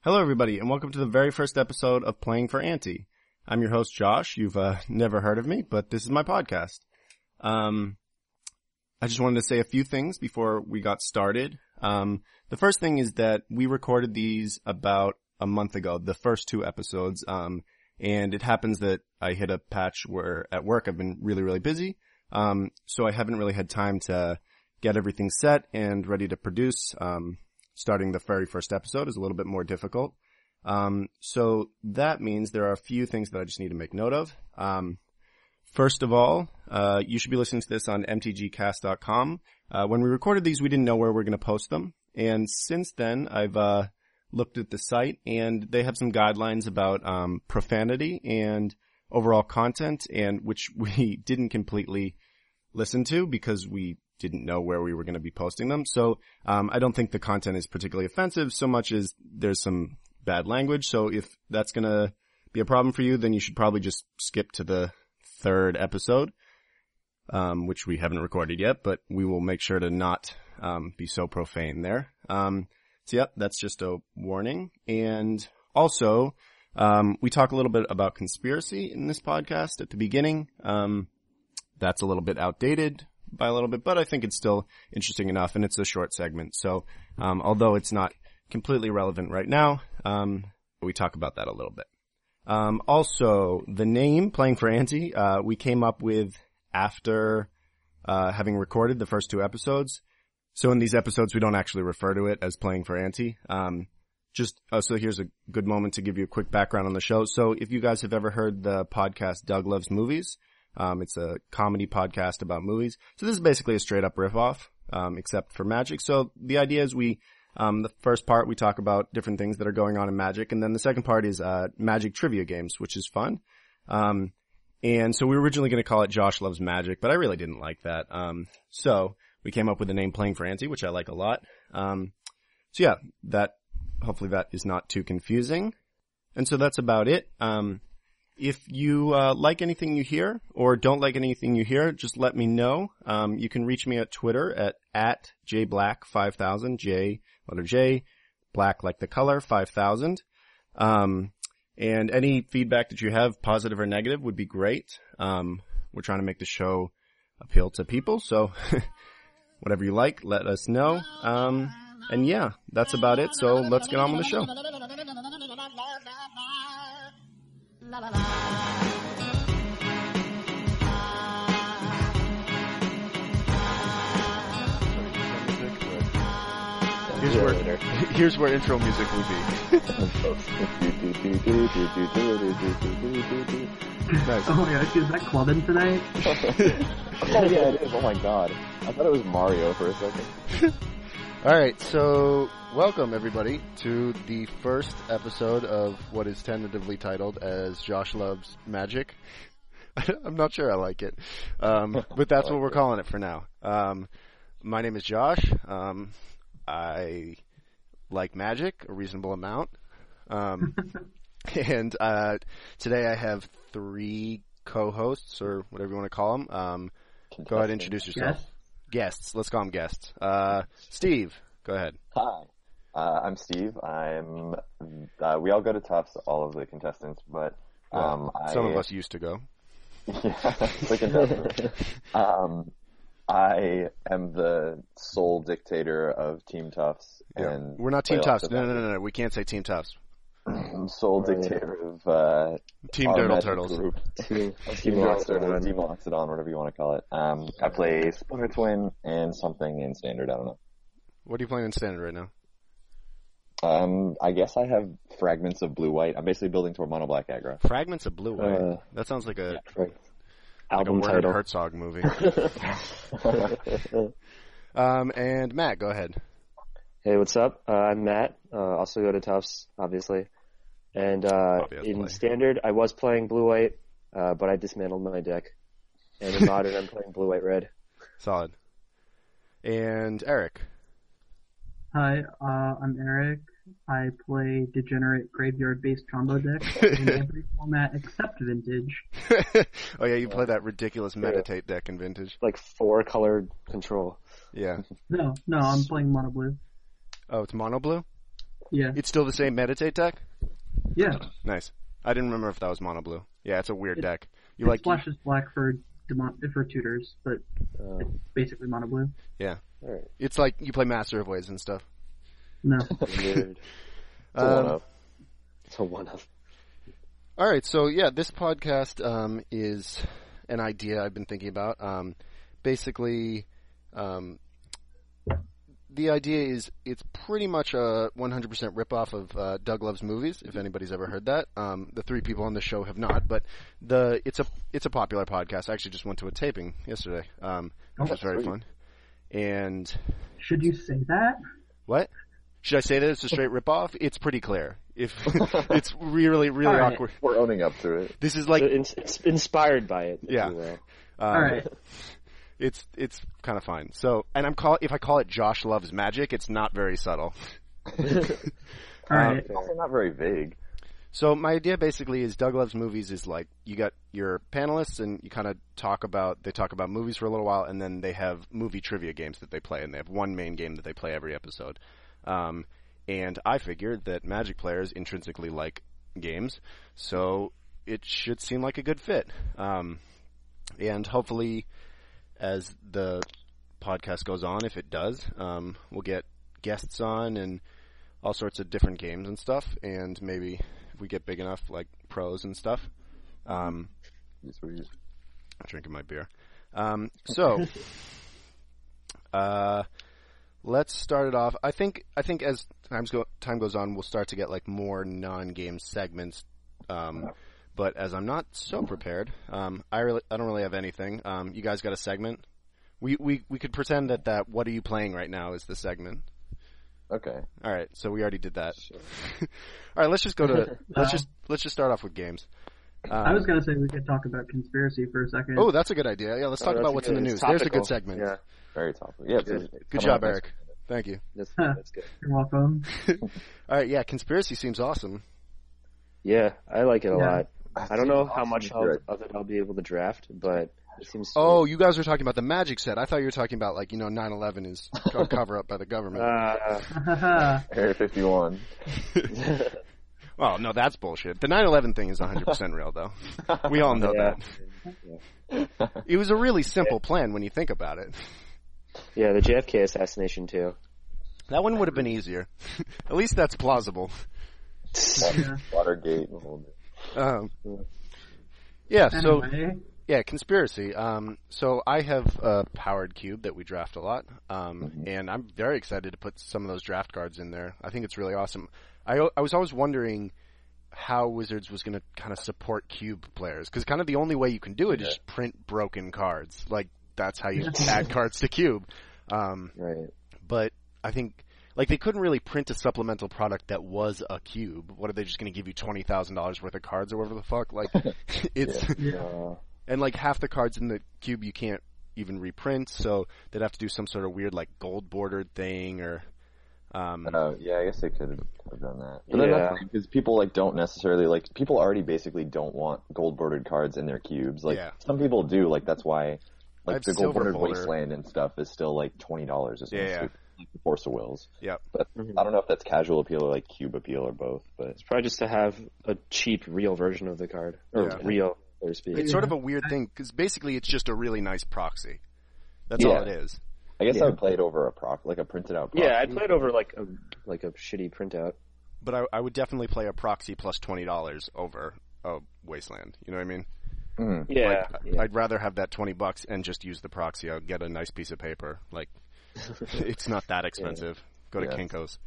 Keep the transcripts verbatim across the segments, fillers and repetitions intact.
Hello, everybody, and welcome to the very first episode of Playing for Auntie. I'm your host, Josh. You've uh, never heard of me, but this is my podcast. Um, I just wanted to say a few things before we got started. Um, the first thing is that we recorded these about a month ago, the first two episodes, um, and it happens that I hit a patch where at work I've been really, really busy, um, so I haven't really had time to get everything set and ready to produce. Um, starting the very first episode is a little bit more difficult. Um, so that means there are a few things that I just need to make note of. Um, first of all, uh, you should be listening to this on m t g cast dot com. Uh, when we recorded these, we didn't know where we were going to post them. And since then, I've, uh, looked at the site and they have some guidelines about, um, profanity and overall content, and which we didn't completely listen to because we didn't know where we were going to be posting them. So, um, I don't think the content is particularly offensive so much as there's some bad language. So if that's going to be a problem for you, then you should probably just skip to the third episode, um, which we haven't recorded yet, but we will make sure to not, um, be so profane there. Um, so yeah, that's just a warning. And also, um, we talk a little bit about conspiracy in this podcast at the beginning. Um, that's a little bit outdated by a little bit, but I think it's still interesting enough, and it's a short segment. So, um, although it's not completely relevant right now, um, we talk about that a little bit. Um, also, the name Playing for Auntie, uh, we came up with after, uh, having recorded the first two episodes. So in these episodes, we don't actually refer to it as Playing for Auntie. Um, just, uh, so here's a good moment to give you a quick background on the show. So if you guys have ever heard the podcast Doug Loves Movies, Um, it's a comedy podcast about movies. So this is basically a straight up riff-off, um, except for magic. So the idea is we, um, the first part we talk about different things that are going on in magic, and then the second part is, uh, magic trivia games, which is fun. Um, and so we were originally going to call it Josh Loves Magic, but I really didn't like that. Um, so we came up with the name Playing for Auntie, which I like a lot. Um, so yeah, that, hopefully that is not too confusing. And so that's about it. Um, If you uh, like anything you hear or don't like anything you hear, just let me know. Um, you can reach me at Twitter at, at j black five thousand, J, letter J, black like the color, five thousand. Um, and any feedback that you have, positive or negative, would be great. Um, we're trying to make the show appeal to people, so whatever you like, let us know. Um, and yeah, that's about it, so let's get on with the show. La, la, la. Here's where, here's where intro music will be. Nice. Oh my gosh, is that clubbing tonight? Oh yeah, it is. Oh my god. I thought it was Mario for a second. Alright, so welcome everybody to the first episode of what is tentatively titled as Josh Loves Magic. I'm not sure I like it, um, but that's what we're calling it for now. Um, my name is Josh. Um, I like magic, a reasonable amount. Um, and uh, today I have three co-hosts, or whatever you want to call them. Um, go ahead and introduce yourself. Yes. Guests. Let's call them guests. Uh, Steve, go ahead. Hi. Uh, I'm Steve. I'm, uh, we all go to Tufts, all of the contestants, but, um, well, some I, of us used to go. Yeah, the contestants. um, I am the sole dictator of Team Tufts. Yeah. And we're not Team Tufts. No, no, no, no. We can't say Team Tufts. Sole dictator of, uh, Team Dirtle Turtles. Group. Team, Team Dirtle, Team Loxodon, whatever you want to call it. Um, I play Splinter Twin and something in Standard, I don't know. What are you playing in Standard right now? Um, I guess I have Fragments of Blue-White. I'm basically building toward Mono Black aggro. Fragments of Blue-White? Uh, that sounds like a, yeah, like album a Werner title. Herzog movie. um, and Matt, go ahead. Hey, what's up? Uh, I'm Matt. Uh, also go to Tufts, obviously. And uh, in Standard, I was playing Blue-White, uh, but I dismantled my deck. And in Modern, I'm playing Blue-White-Red. Solid. And Eric. Hi, uh, I'm Eric. I play degenerate graveyard-based combo decks in every format except Vintage. Oh yeah, you play that ridiculous Meditate deck in Vintage. Like four colored control. Yeah. No, no, I'm playing mono blue. Oh, it's mono blue? Yeah. It's still the same meditate deck? Yeah. Nice. I didn't remember if that was mono blue. Yeah, it's a weird it, deck. You it like splashes black for demon- for tutors, but uh, it's basically mono blue. Yeah. All right. It's like you play Master of Ways and stuff. No. Weird. It's a Um, one-up. It's a one-up. All right, so yeah, this podcast um, is an idea I've been thinking about. Um, basically, um, the idea is it's pretty much a one hundred percent ripoff of uh, Doug Loves Movies. If anybody's ever heard that, um, the three people on the show have not, but the it's a it's a popular podcast. I actually just went to a taping yesterday, um, which Oh, was very sweet. fun. And Should you say that? what? Should I say that it's a straight ripoff? It's pretty clear. If it's really, really All right. awkward. We're owning up to it. This is like, It's, it's inspired by it. if Yeah. you will. um, All right. it's it's kind of fine. So, and I'm call if I call it Josh Loves Magic, it's not very subtle. All right. It's also not very vague. So my idea basically is Doug Loves Movies is like you got your panelists and you kind of talk about they talk about movies for a little while and then they have movie trivia games that they play and they have one main game that they play every episode. Um, and I figured that Magic players intrinsically like games, so it should seem like a good fit. Um, and hopefully, as the podcast goes on, if it does, um, we'll get guests on and all sorts of different games and stuff, and maybe if we get big enough, like pros and stuff. Um, Yes, we- I'm drinking my beer. Um, so, uh, let's start it off. I think I think as times go, time goes on, we'll start to get like more non-game segments. Um, but as I'm not so prepared, um, I really I don't really have anything. Um, you guys got a segment? We we we could pretend that that what are you playing right now is the segment. Okay. All right, so we already did that. All right, let's just go to let's just let's just start off with games. Um, I was gonna say we could talk about conspiracy for a second. Oh, that's a good idea. Yeah, let's Oh, talk that's about a what's good- in the it's news. There's a topical. good segment. Yeah, Very topical. Yeah. It's, Good. it's Good coming job, up next- Eric. Thank you. that's, Huh. that's good. You're welcome. All right, yeah, conspiracy seems awesome. Yeah, I like it a Yeah. lot. I don't know how Awesome. much You're of, of it I'll be able to draft, but it seems. Oh, you guys were talking about the Magic set. I thought you were talking about like you know nine eleven is a cover up by the government. Uh, Haha. Area fifty-one. Well, no, that's bullshit. The nine eleven thing is one hundred percent real, though. We all know yeah. that. It was a really simple plan when you think about it. Yeah, the J F K assassination too. That one would have been easier. At least that's plausible. Yeah. Watergate. The whole bit. Um, yeah, so Anyway, yeah, conspiracy. Um, so I have a powered cube that we draft a lot, um, Mm-hmm. and I'm very excited to put some of those draft cards in there. I think it's really awesome. I I was always wondering how Wizards was going to kind of support cube players because kind of the only way you can do it is Yeah. just print broken cards. Like that's how you add cards to cube. Um, Right. but I think like they couldn't really print a supplemental product that was a cube. What are they just going to give you twenty thousand dollars worth of cards or whatever the fuck? Like it's yeah. Uh, and like half the cards in the cube you can't even reprint, so they'd have to do some sort of weird like gold bordered thing or um Uh, yeah, I guess they could have done that. But then Yeah. that's because people like don't necessarily like people already basically don't want gold bordered cards in their cubes. Like Yeah. some people do. Like that's why I like have the gold bordered Silver Folder. Wasteland and stuff is still like twenty dollars or something. Yeah, yeah. So, like the Force of Wills. Yep. But Mhm. I don't know if that's casual appeal or like cube appeal or both. But it's probably just to have a cheap, real version of the card, or Yeah. real, so to speak. It's sort of a weird thing because basically it's just a really nice proxy. That's all Yeah. it is. I guess Yeah. I would play it over a proc, like a printed out proc. Yeah, I played over like a like a shitty printout. But I, I would definitely play a proxy plus twenty dollars over a Wasteland. You know what I mean? Mm. Yeah, Like, yeah. I'd rather have that twenty bucks and just use the proxy. I'll get a nice piece of paper. Like, it's not that expensive. Go to Yeah. Kinko's.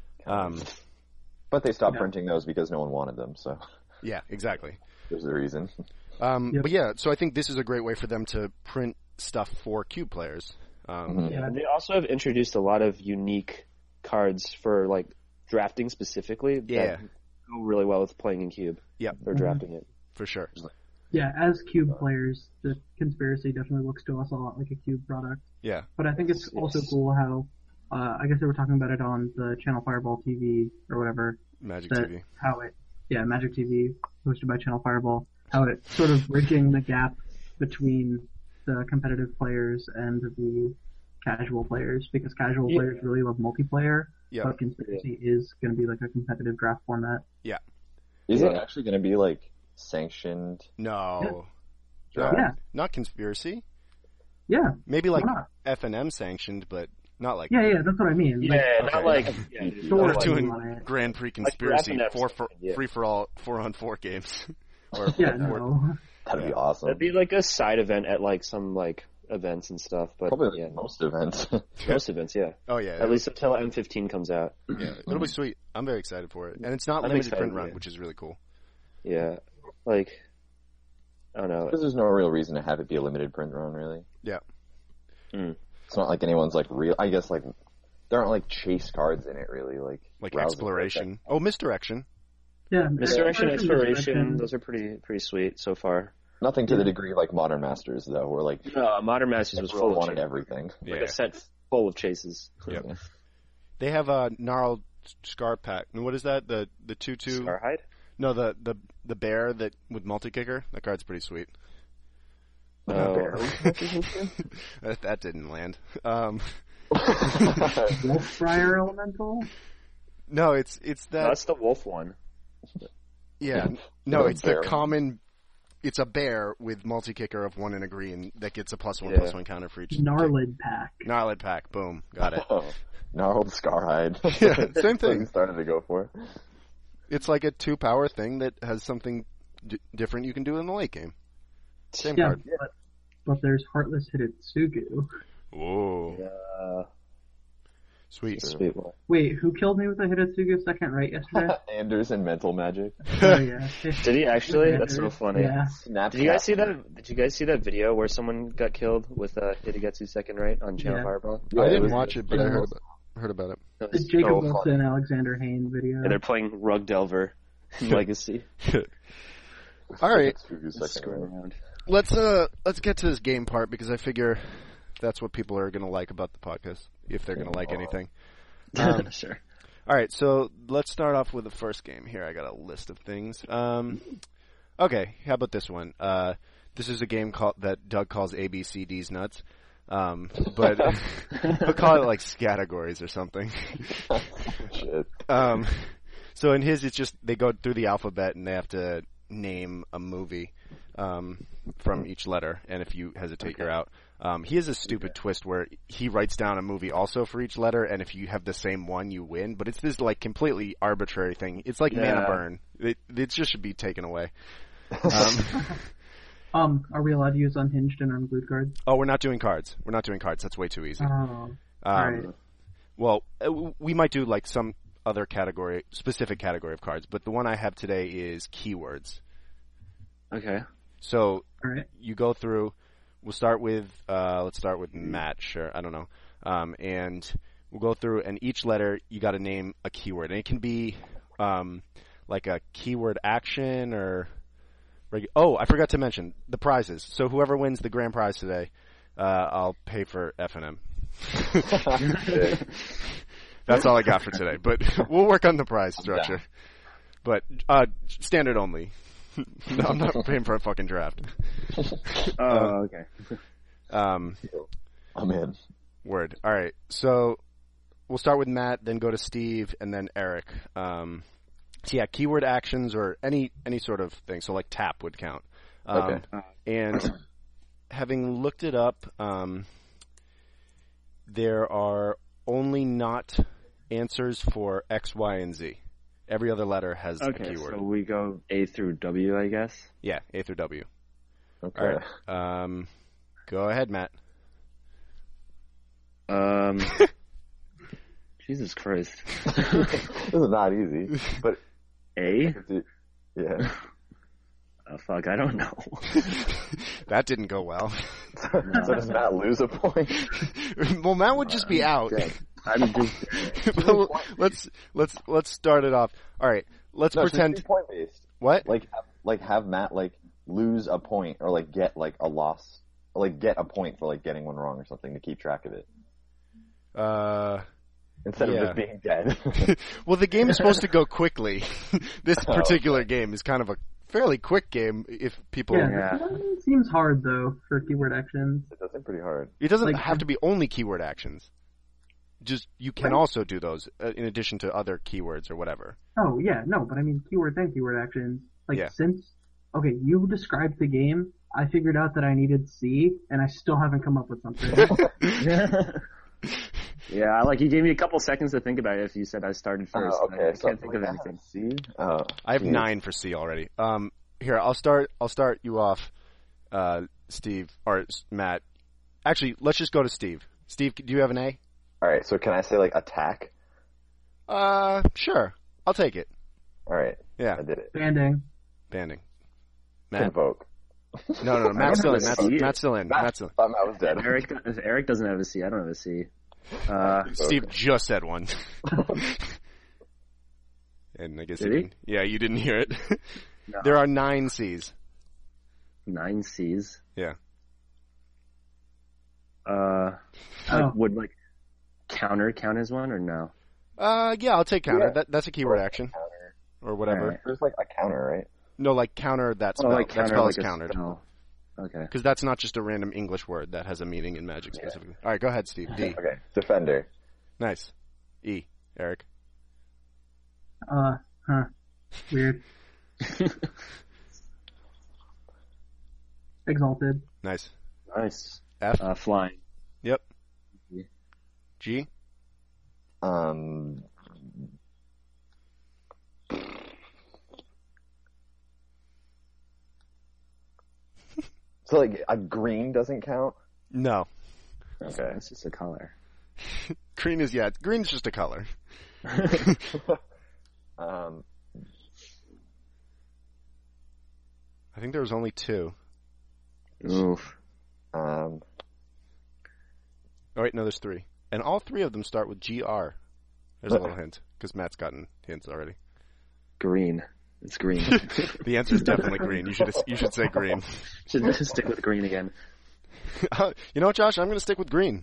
Um, But they stopped Yeah. printing those because no one wanted them. So yeah, exactly. there's the reason. Um, Yep. But yeah, so I think this is a great way for them to print stuff for cube players. Um, Mhm. Yeah. And they also have introduced a lot of unique cards for like drafting specifically. Yeah. that go really well with playing in cube. Yep. Or drafting it. for sure. Yeah, as cube players, the conspiracy definitely looks to us a lot like a cube product. Yeah. But I think it's also cool how, uh, I guess they were talking about it on the channel Fireball T V or whatever. Magic that T V. How it, yeah, Magic T V, hosted by Channel Fireball, how it sort of bridging the gap between the competitive players and the casual players, because casual Yeah. players really love multiplayer, Yeah. But Conspiracy is going to be like a competitive draft format. Yeah. Is Yeah. it actually going to be like sanctioned? No. Yeah. No, Yeah. Not Conspiracy. Yeah. Maybe like Why not? F N M sanctioned, but not like Yeah, yeah, that's what I mean. Yeah, Like, not okay. like yeah, Sure. we're not like- doing on it. Grand Prix Like Conspiracy F N F four for yeah. free for all four on four games. or yeah, four- no. That'd be Yeah. awesome. That'd be like a side event at like some like events and stuff, but Probably yeah, like most events. most events, yeah. Oh yeah. At least until M fifteen comes out. yeah, it'll be sweet. I'm very excited for it, and it's not I'm limited excited, print run, yeah. which is really cool. Yeah, like I don't know. Because there's no real reason to have it be a limited print run, really. Yeah. Mm. It's not like anyone's like real. I guess like there aren't like chase cards in it, really. Like Like browsing exploration. Oh, misdirection. Yeah. Misdirection, exploration, Misdirection. those are pretty pretty sweet so far. Nothing to the degree like Modern Masters, though, where like No, Modern Masters was everyone full of wanted chases. everything. Like a set full of chases. Yep. They have a gnarled scar pack. And what is that? The the two two. Scarhide? No, the the the bear that with multi kicker. That card's pretty sweet. Oh. that, that didn't land. Um, Wolfbriar Elemental? no, it's it's that. No, that's the wolf one. Yeah, no, The it's the bear. common. It's a bear with multi kicker of one and a green that gets a plus one Yeah. plus one counter for each. Gnarlid Pack. Gnarled pack. Boom, got it. Oh, gnarled Scarhide. Yeah, same That's what thing. you started to go for. It's like a two power thing that has something d- different you can do in the late game. Same Yeah, card. but, but there's Heartless Hitotsugu. Whoa, Uh, sweet. sweet one. Wait, who killed me with a Hitotsugu second right yesterday? Anders and Mental Magic. Oh, yeah. Did he actually? That's so funny. Yeah. Snapchat. Did you guys see that? Did you guys see that video where someone got killed with uh, Hidegetsu second right on Channel Yeah. Fireball? Yeah, I it didn't was- watch it, but I Yeah. heard about, heard about it. That The was Jacob so Wilson funny. Alexander Hain video. And they're playing Rug Delver in Legacy. All right, Fugu's Just second screwing row. around. let's uh let's get to this game part because I figure that's what people are gonna like about the podcast if they're gonna like anything. Um, sure. All right, so let's start off with the first game. Here, I got a list of things. Um, okay, how about this one? Uh, this is a game called that Doug calls A B C D's nuts, um, but we'll call it like categories or something. Shit. Um, so in his, it's just they go through the alphabet and they have to name a movie um, from each letter, and if you hesitate, Okay. you're out. Um, he has a stupid twist where he writes down a movie also for each letter, and if you have the same one, you win. But it's this like completely arbitrary thing. It's like Yeah. mana burn. It, it just should be taken away. Um, Um, are we allowed to use unhinged and unglued cards? oh, we're not doing cards. We're not doing cards. That's way too easy. Oh, Um, alright. Well, uh, we might do like some other category, specific category of cards, but the one I have today is keywords. Okay. So Alright. you go through. We'll start with. Uh, let's start with Matt. Sure, I don't know. Um, and we'll go through, and each letter you got to name a keyword, and it can be um, like a keyword action or. Regu- oh, I forgot to mention the prizes. So whoever wins the grand prize today, uh, I'll pay for F and M. That's all I got for today. But we'll work on the prize structure. But uh, standard only. No, I'm not paying for a fucking draft. Oh, okay. Um, I'm in. word. All right. So we'll start with Matt, then go to Steve, and then Eric. Um, so yeah, keyword actions or any any sort of thing. So like tap would count. Um, Okay. And having looked it up, um, there are only not answers for X, Y, and Z. Every other letter has a Okay, keyword. so we go A through W, I guess. Yeah, A through W. Okay. All right. Um, go ahead, Matt. Um, Jesus Christ. This is not easy, but A? yeah. Oh, fuck, I don't know. That didn't go well. So does Matt lose a point? Well, Matt would just be out. Okay. I'm just... Well, let's let's let's start it off. All right, let's No, pretend. point based. What? Like, have, like have Matt like lose a point or like get like a loss, or, like get a point for like getting one wrong or something to keep track of it Uh, instead Yeah. of just being dead. well, the game is supposed to go quickly. This particular game is kind of a fairly quick game. If people, Yeah, Yeah. it seems hard though for keyword actions. It does seem pretty hard. it doesn't Like- have to be only keyword actions. just you can also do those uh, in addition to other keywords or whatever. Oh yeah, no, but I mean keywords and keyword actions. Like Yeah. since okay, you described the game, I figured out that I needed C, and I still haven't come up with something. Yeah, like you gave me a couple seconds to think about it if you said I started first. Oh, okay. I so can't think of anything. C? Oh, I have geez. nine for C already. Um, here I'll start. I'll start you off, uh, Steve or Matt. Actually, let's just go to Steve. Steve, do you have an A? All right. So can I say like attack? Uh, sure. I'll take it. All right. Yeah, I did it. Banding. banding. Matt. Invoke. No, no, no. Matt's still in. Matt's, Matt's still in. Matt, Matt's still in. thought Matt was dead. If Eric, if Eric doesn't have a C, I don't have a C. Uh, Steve just said one. And I guess Did he he? didn't. Yeah, you didn't hear it. No. There are nine C's. nine C's. Yeah. Uh, Oh. like, would like counter count as one or no? Uh, yeah, I'll take counter. Yeah. That that's a keyword action Counter. or whatever. Alright. There's like a counter, right? No, like counter that Oh, spell. like that counter, spell like is a countered. spell. Okay. Because that's not just a random English word that has a meaning in Magic specifically. All right, go ahead, Steve. D. Okay. Defender. Nice. E. Eric. Uh, huh. Weird. Exalted. Nice. Nice. F. Uh, flying. Yep. G. Um. So like a green doesn't count. No. Okay. It's just a color. Green is, yeah, green's just a color. Um. I think there was only two. Oof. Um. Oh, wait, no, there's three. And all three of them start with G R. There's a little hint, because Matt's gotten hints already. Green. It's green. The answer is definitely green. You should you should say green. Should just stick with green again. You know what, Josh? I'm going to stick with green.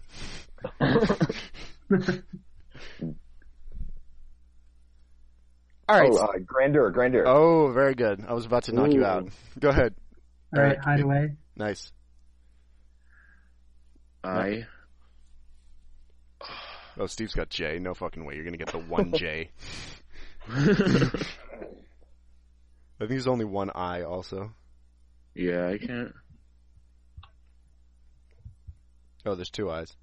All right. Oh, uh, grandeur, grandeur. Oh, very good. I was about to knock you Ooh. out. Go ahead. All right, Eric. hideaway. Nice. I. Oh, Steve's got J. No fucking way. You're going to get the one J. I think there's only one I also. Yeah, I can't. Oh, there's two I's.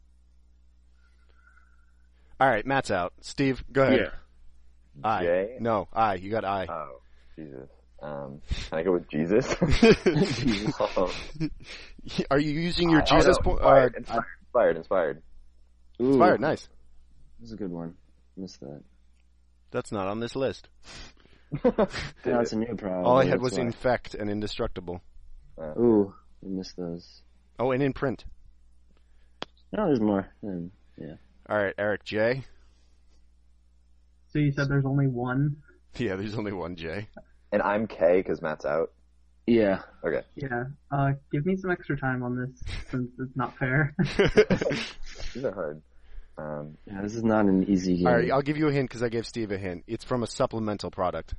All right, Matt's out. Steve, go ahead. Yeah. I. J? No, I. You got I. Oh, Jesus. Um, can I go with Jesus? Oh. Are you using your I- Jesus oh, no, point? Uh, inspired, inspired, inspired, inspired. Ooh, inspired, nice. That's a good one. Missed that. That's not on this list. Yeah, it's a new problem. All I had that's was why. infect and indestructible. Ooh, I missed those. Oh, and in print. No, there's more. Um, yeah. All right, Eric J. So you said there's only one? Yeah, there's only one J. And I'm K because Matt's out. Yeah. Okay. Yeah. Uh, give me some extra time on this since it's not fair. These are hard. Um, Yeah, this is not an easy game. All right, I'll give you a hint because I gave Steve a hint. It's from a supplemental product.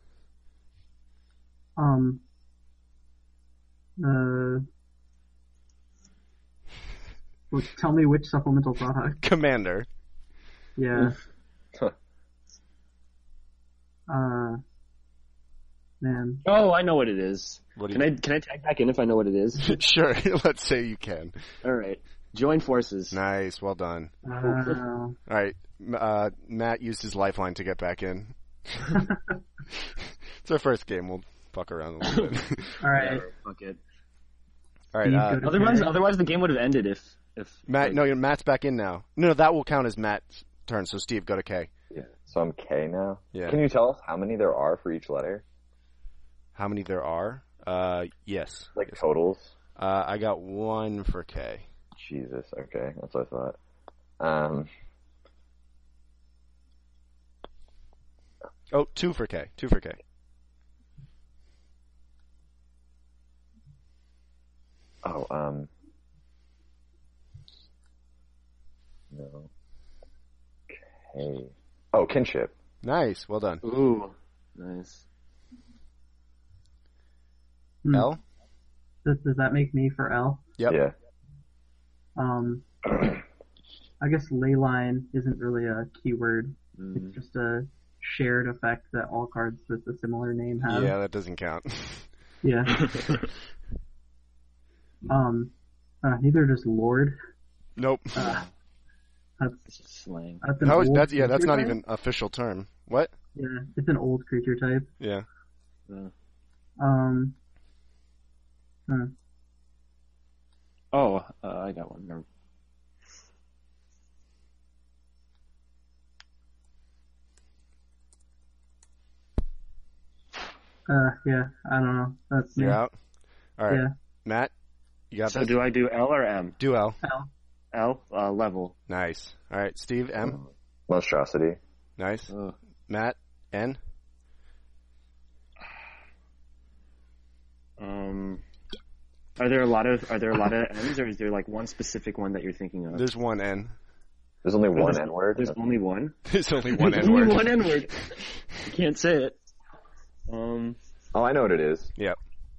um. Uh. Well, tell me which supplemental product. Commander. Yeah. uh. Man. Oh, I know what it is. What do Can you I can I tag back in if I know what it is? Sure, let's say you can. All right. Join forces. Nice, well done. Uh, All right, m- uh, Matt used his lifeline to get back in. It's our first game. We'll fuck around a little bit. all right. Fuck it. All right, Steve, uh, go to Otherwise, Terry. otherwise the game would have ended if if Matt. like, No, your- Matt's back in now. No, no, that will count as Matt's turn. So Steve, go to K. yeah. So I'm K now. Yeah. Can you tell us how many there are for each letter? How many there are? Uh, yes. Like Yes. totals? Uh, I got one for K. Jesus. Okay. That's what I thought. Um, Oh, two for K. Two for K. oh, um, no. K. Oh, kinship. Nice. Well done. Ooh, nice. Hmm. L. Does, does that make me for L? Yep. Yeah. Um. I guess ley line isn't really a keyword. Mm. It's just a shared effect that all cards with a similar name have. Yeah, that doesn't count. Yeah. um, uh, neither does Lord. Nope. Uh, that's, It's just slang. that's an How is, old that's, yeah, that's creature not type? even official term. What? Yeah, it's an old creature type. Yeah. Uh, Um, hmm. oh, uh, I got one. Never- Uh, yeah, I don't know. That's me. You're out? Alright. Yeah. Matt, you got So this? do I do L or M? Do L. L. L, uh, level. Nice. Alright, Steve, M. Monstrosity. Nice. Ugh. Matt, N. Um, are there a lot of are there a lot of N's, or is there like one specific one that you're thinking of? There's one N. There's only one there's- N word. There's only one. There's only one There's N only word. one N word. You can't say it. Um, Oh, I know what it is. Yep.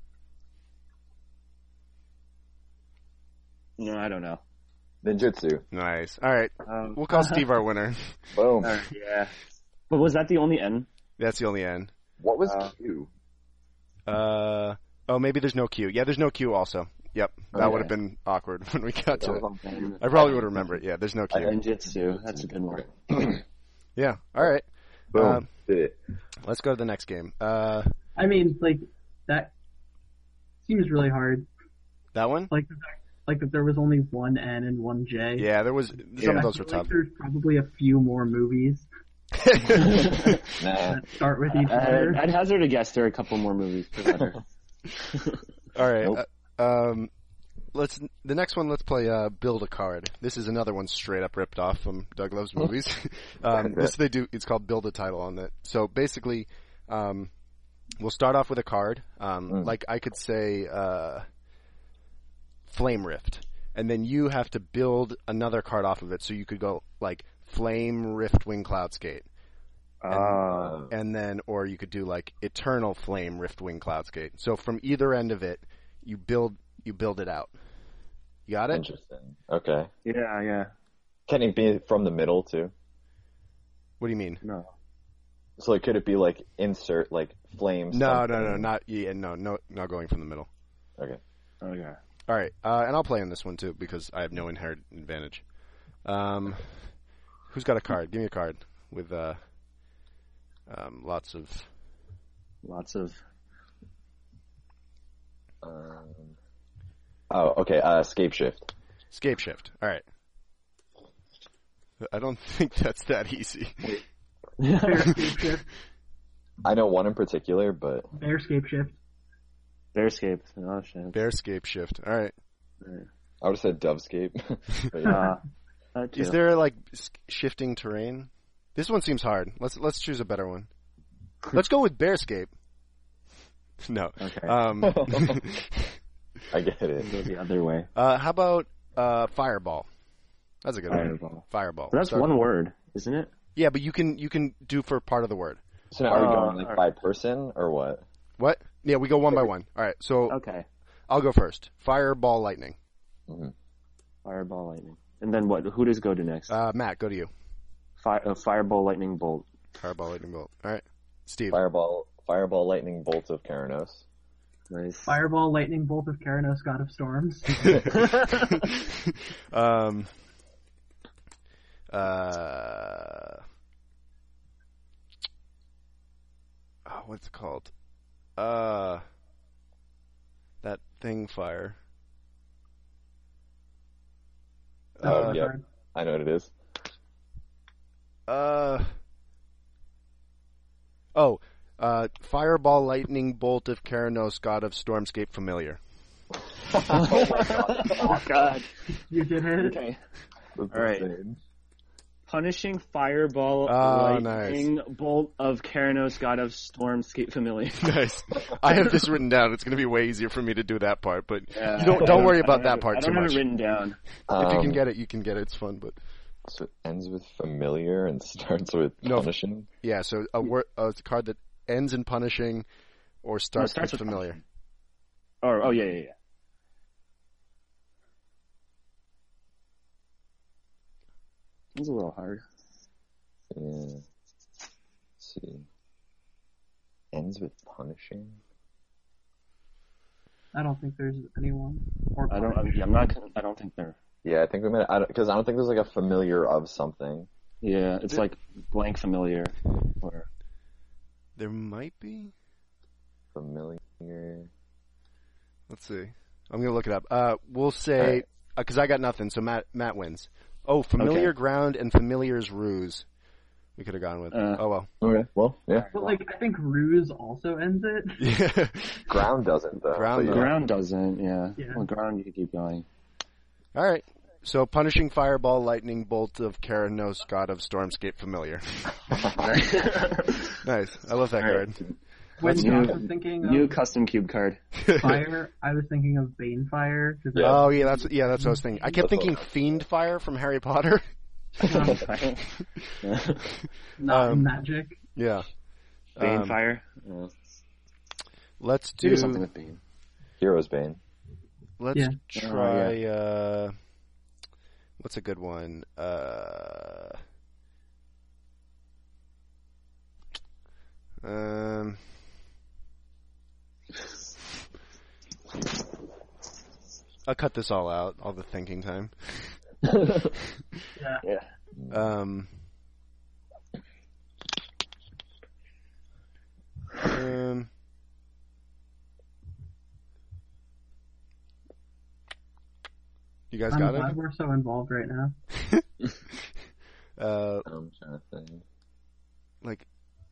no, I don't know. Ninjutsu. Nice. Alright. Um, We'll call Steve our winner. Boom. uh, yeah. But was that the only N? That's the only N. What was Uh, Q? Uh, oh, maybe there's no Q. Yeah, there's no Q also. Yep. That Okay. would have been awkward when we got to it. N. I probably would remember it. Yeah, there's no Q. Ninjutsu. That's a good one. Yeah. Alright. Boom. Um, Did it. let's go to the next game. Uh, I mean, like, that seems really hard. that one? Like, the fact, like that there was only one N and one J. Yeah, there was, some Yeah. of I those feel were like tough. there's probably a few more movies Nah. that start with each Uh, letter. I'd hazard a guess there are a couple more movies per letter. Alright. Nope. Uh, um, let's, the next one, let's play, uh, Build a Card. This is another one straight up ripped off from Doug Love's movies. um, this they do, it's called Build a Title on it. So basically, um, we'll start off with a card. Um, Mm. like I could say, uh, Flame Rift. And then you have to build another card off of it. So you could go like Flame Rift Wing Cloudskate. Uh, And then, or you could do like Eternal Flame Rift Wing Cloudskate. So from either end of it, you build, you build it out. You got it? Interesting. Okay. yeah, yeah. Can it be from the middle too? What do you mean? No. So like, could it be like insert like flames? No, no, no, not, yeah, no, no, not going from the middle. Okay. Okay. Alright, uh, and I'll play on this one too, because I have no inherent advantage. Um, who's got a card? Give me a card with, uh, um, lots of, Lots of. Um, oh, okay. Uh, scape shift. Scape Shift. Alright. I don't think that's that easy. Bearscape shift. I know one in particular, but Bearscape shift. Bearscape. Oh shit. Bear Scape Shift. Alright. I would have said dovescape. But yeah. Uh, that Is too. there like s- shifting terrain? This one seems hard. Let's, let's choose a better one. Let's go with Bearscape. No. Okay. Um, I get it. Go the other way. uh, how about, uh, Fireball? That's a good one. Fireball. Fireball. But that's Start- one word, isn't it? Yeah, but you can, you can do for part of the word. So now are we Uh, going like by person or what? What? Yeah, we go one by one. Alright, so Okay. I'll go first. Fireball, lightning. Fireball, lightning. And then what? Who does go to next? Uh, Matt, go to you. Fire, uh, fireball, lightning, bolt. Fireball, lightning bolt. Alright. Steve. Fireball, fireball, lightning bolt of Karanos. Nice. Fireball, lightning bolt of Karanos, god of storms. um, uh, oh, what's it called? Uh, that thing fire. Oh, That's yep. hard. I know what it is. Uh, oh, uh, Fireball, Lightning Bolt of Karanos, God of Stormscape Familiar. Oh god. You did hit it. Okay. That's All right. insane. Punishing fireball, Oh, lightning, bolt of Karanos, god of stormscape familiar. Nice. I have this written down. It's going to be way easier for me to do that part, but Yeah. you don't don't worry about I that don't- part I too don't have much. it written down. If you can Um, get it, you can get it. It's fun, but So it ends with familiar and starts with No. punishing. yeah. So a word, a card that ends in punishing or starts, starts with with familiar. Oh, oh yeah, yeah, yeah. It's a little hard. Yeah. Let's see. Ends with punishing? I don't think there's anyone. Or I don't. I'm, I'm not. I don't think they're. Yeah, I think we might. Because I, I don't think there's like a familiar of something. Yeah, it's like blank familiar. Or There might be. Familiar. Let's see. I'm gonna look it up. Uh, we'll say because right. uh, I got nothing, so Matt Matt wins. Oh, familiar okay. ground and familiar's ruse. We could have gone with. Uh, oh well. Okay. Well, yeah. But like, I think ruse also ends it. Yeah. Ground doesn't though. Ground, so, yeah. ground doesn't. Yeah. Yeah. Well, ground you can keep going. All right. So punishing fireball, lightning bolt of Keranos, god of Stormscape, familiar. Nice. I love that All card. right. When New- Josh was thinking New of custom cube card. fire, I was thinking of Banefire. Cause Yeah. Oh yeah, that's yeah, that's what I was thinking. I kept That's thinking Fiend Fire from Harry Potter. um, not Um, magic. Yeah. Bane Um, fire. Yeah. Let's Do do something with Bane. Hero's Bane. Let's Yeah. try. Uh, what's a good one? Uh, um, I'll cut this all out. All the thinking time. Yeah. Yeah. Um. Um. You guys I'm got glad it? we're so involved right now. Uh, I'm trying to think. like,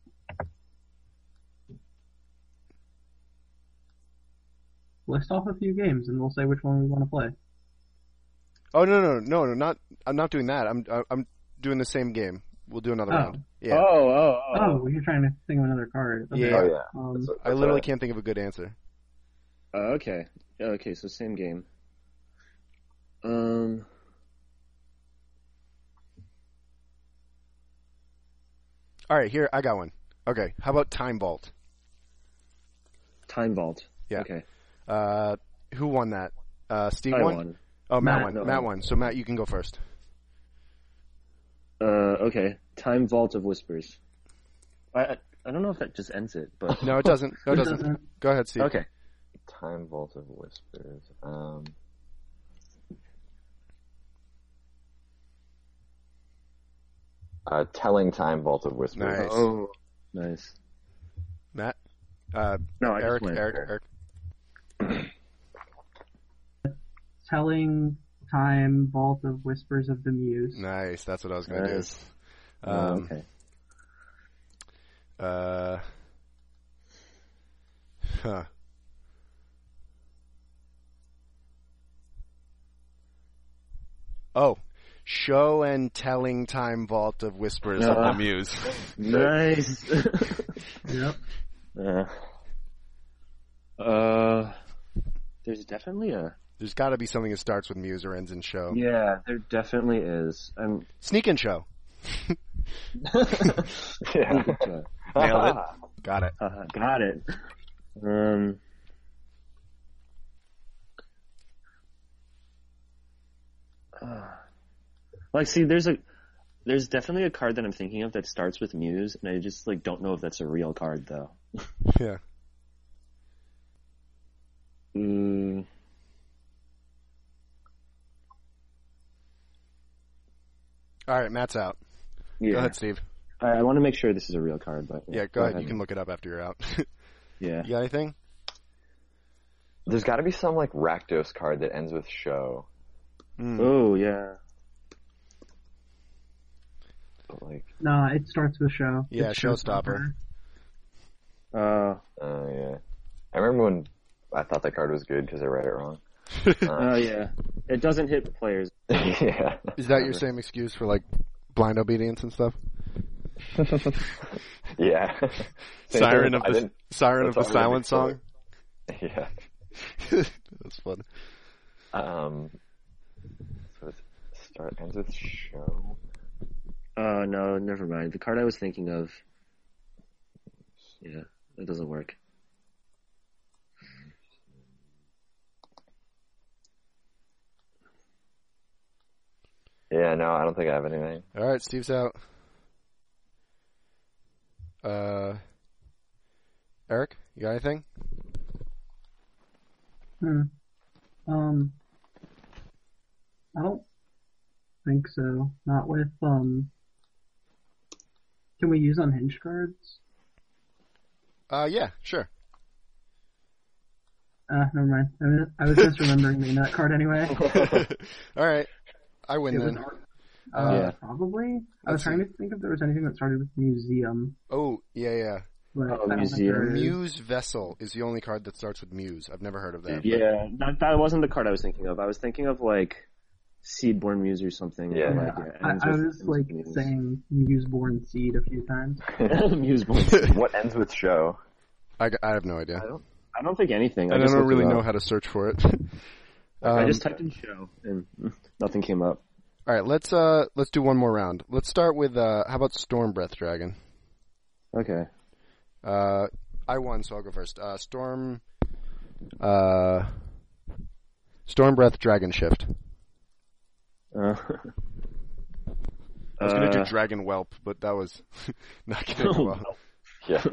List off a few games and we'll say which one we want to play. oh no no no no not I'm not doing that. I'm I'm doing the same game. We'll do another Oh. round. Yeah. Oh, oh, oh. Oh, you're trying to think of another card. Okay. Yeah. Oh yeah. Um, That's- I that's literally right. can't think of a good answer. Oh, okay. Okay, so same game. Um. All right, here I got one. Okay, how about Time Vault? Time Vault. Yeah. Okay. Uh, who won that? Uh, Steve I won? won. Oh, Matt, Matt, won. no, Matt I won. So Matt, you can go first. Uh, okay. Time Vault of Whispers. I, I I don't know if that just ends it, but No, it doesn't. No, it It doesn't. doesn't. Go ahead, Steve. okay. Time Vault of Whispers. Um. Uh, telling Time Vault of Whispers. Nice. Oh, nice. Matt? Uh, No, I Eric, just went. Eric, Eric. Telling Time Vault of Whispers of the Muse. Nice. That's what I was going to Nice. do. Oh, Um, okay. Uh, huh. Oh, show and telling Time Vault of Whispers of the Uh. Muse. Nice. Yep. uh, uh, there's definitely a. There's got to be something that starts with Muse or ends in show. Yeah, there definitely is. I'm. Sneak and show. Yeah. Nailed it. Got it. Uh, got it. Um. uh, like, see, there's a, there's definitely a card that I'm thinking of that starts with Muse, and I just like don't know if that's a real card though. Yeah. Mm, All right, Matt's out. yeah. Go ahead, Steve. I, I want to make sure this is a real card, but Yeah, go, ahead. You can look it up after you're out. Yeah. You got anything? There's got to be some like Rakdos card that ends with show. Mm. Oh yeah. But like, No, it starts with show. Yeah, It's Showstopper. Uh. oh yeah. I remember when I thought that card was good because I read it wrong. Oh yeah. It doesn't hit players. Yeah. Is that your same excuse for like blind obedience and stuff? Yeah. Same Siren thing, of I the didn't- Siren of that's the what I Silent read Song. before. Yeah. That's fun. Um. So it start ends with show. Uh no, never mind. The card I was thinking of. Yeah, it doesn't work. Yeah, Yeah, no, I don't think I have anything. All right, Steve's out. Uh, Eric, you got anything? Hmm. Um, I don't think so. Not with, um, can we use unhinged cards? Uh, yeah, sure. Uh, never mind. I, mean, I was just remembering the that card anyway. All right. I win It then. was, uh, Yeah. Probably. I was Let's trying see. to think if there was anything that started with museum. Oh, yeah, yeah. But Oh, I don't think museum. there is. Muse Vessel is the only card that starts with Muse. I've never heard of that. Yeah, that, that wasn't the card I was thinking of. I was thinking of like Seedborn Muse or something. Yeah. Like, Yeah, yeah, I, ends I with- was ends like with Muse. saying Museborn Seed a few times. Museborn. What ends with show? I, g- I have no idea. I don't. I don't think anything. I, And I just don't looked really it know up. how to search for it. I Um, just typed in show and nothing came up. All right, let's uh let's do one more round. Let's start with uh how about Storm Breath Dragon? Okay. Uh, I won, so I'll go first. Uh, Storm, uh, Storm Breath Dragon Shift. Uh, I was gonna do uh, Dragon Whelp, but that was not gonna go well. Yeah.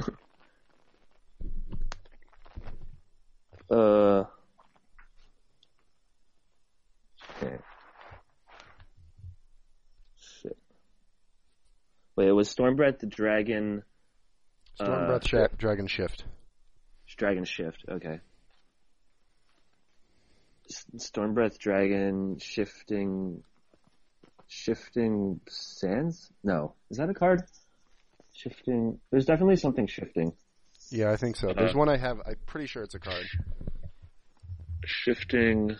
uh, Okay. shit. Wait, it was Stormbreath the Dragon. Storm uh, Breath Sha- Dragon Shift. Dragon Shift. Okay. S- Stormbreath Dragon shifting. Shifting Sands? No. Is that a card? Shifting. There's definitely something shifting. Yeah, I think so. There's one I have. I'm pretty sure it's a card. Shifting.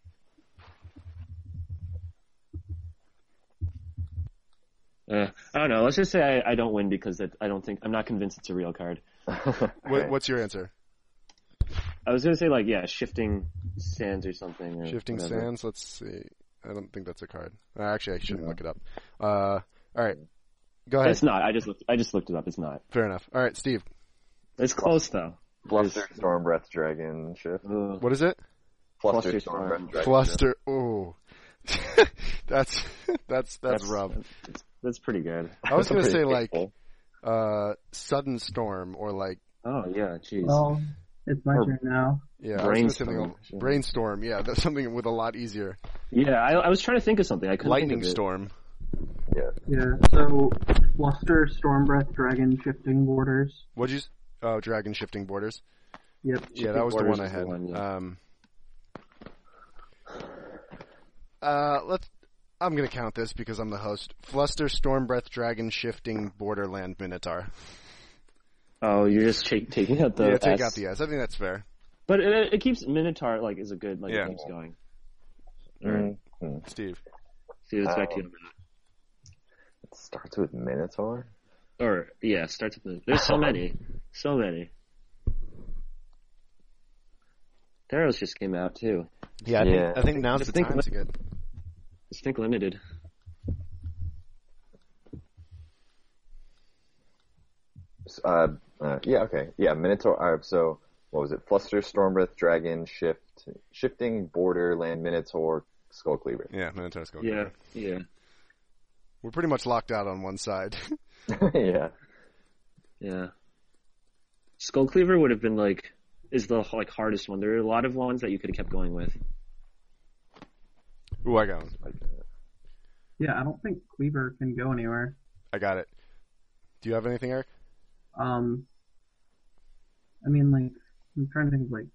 Uh, I don't know. Let's just say I, I don't win because that, I don't think I'm not convinced it's a real card. What, what's your answer? I was gonna say like yeah, shifting sands or something. Or Shifting whatever. Sands. Let's see. I don't think that's a card. Uh, Actually, I shouldn't No. look it up. Uh, all right. Go ahead. It's not. I just looked. I just looked it up. It's not. Fair enough. All right, Steve. It's close though. Fluster, Storm Breath, Dragon Shift. Ugh. What is it? Fluster, Fluster, Storm Storm. Breath, Dragon Fluster. Oh, that's that's that's rough. That's, that's pretty good. I was gonna Pretty say like painful. uh, Sudden Storm or like Oh yeah, jeez. Well, it's my Or- turn now. yeah, I was gonna say something Brainstorm. like- Brainstorm. Yeah, that's something with a lot easier. Yeah, I, I was trying to think of something. I couldn't Lightning think of it. Storm. Yeah. Yeah, so Fluster, Stormbreath, Dragon, Shifting Borders. What'd you? s- Oh, Dragon Shifting Borders. Yep. Yeah, that was the Borders one I is the had. one, yeah. Um, uh, let's. I'm gonna count this because I'm the host. Fluster, Stormbreath, Dragon Shifting, Borderland, Minotaur. Oh, you're just ch- taking out the yeah, take S. out the S. I think that's fair. But it, it keeps Minotaur like is a good like Yeah. it keeps going. Alright, Mhm. Steve. see, it's back to Um, you. It starts with Minotaur. Or yeah, starts with the, there's so many, so many. Theros just came out too. Yeah, I Yeah. think I think now's Just the think time li- to get. Just think limited. Uh, uh, yeah, okay. Yeah, Minotaur. Uh, so, what was it? Fluster, Stormbreath, Dragon, Shift, Shifting, Borderland, Minotaur, Skull Cleaver. Yeah, Minotaur's going. Yeah, yeah, We're pretty much locked out on one side. yeah. yeah. Skull Cleaver would have been like is the like hardest one. There are a lot of ones that you could have kept going with. Ooh, I got one. Yeah, I don't think Cleaver can go anywhere. I got it. Do you have anything, Eric? Um, I mean, like, I'm trying to think of, like,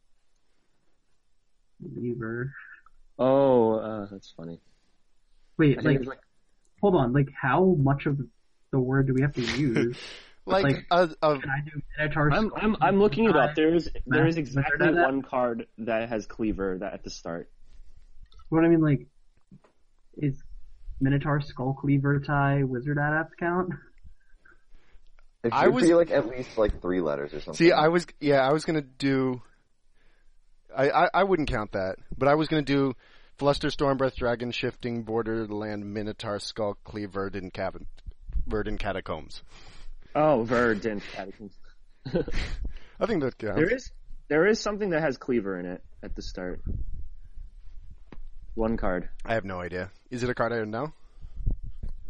Cleaver. Oh, uh, that's funny. Wait, I think like, it's like hold on, like, how much of the word do we have to use? Like, Like- a, a, Can I do Minotaur? I'm Skull I'm I'm looking it up. Cleaver? There is there is Master exactly Wizard one card that has Cleaver that at the start. What I mean, like, is Minotaur Skull Cleaver tie Wizard Adapt count? It I should was- be like at least like three letters or something. see, I was yeah, I was gonna do. I, I I wouldn't count that, but I was gonna do Fluster, Stormbreath, Dragon Shifting, Borderland, Minotaur, Skull Cleaver, Verdant, Cab- Verdant Catacombs. Oh, Verdant Catacombs. I think that counts. There is there is something that has Cleaver in it at the start. One card. I have no idea. Is it a card I don't know?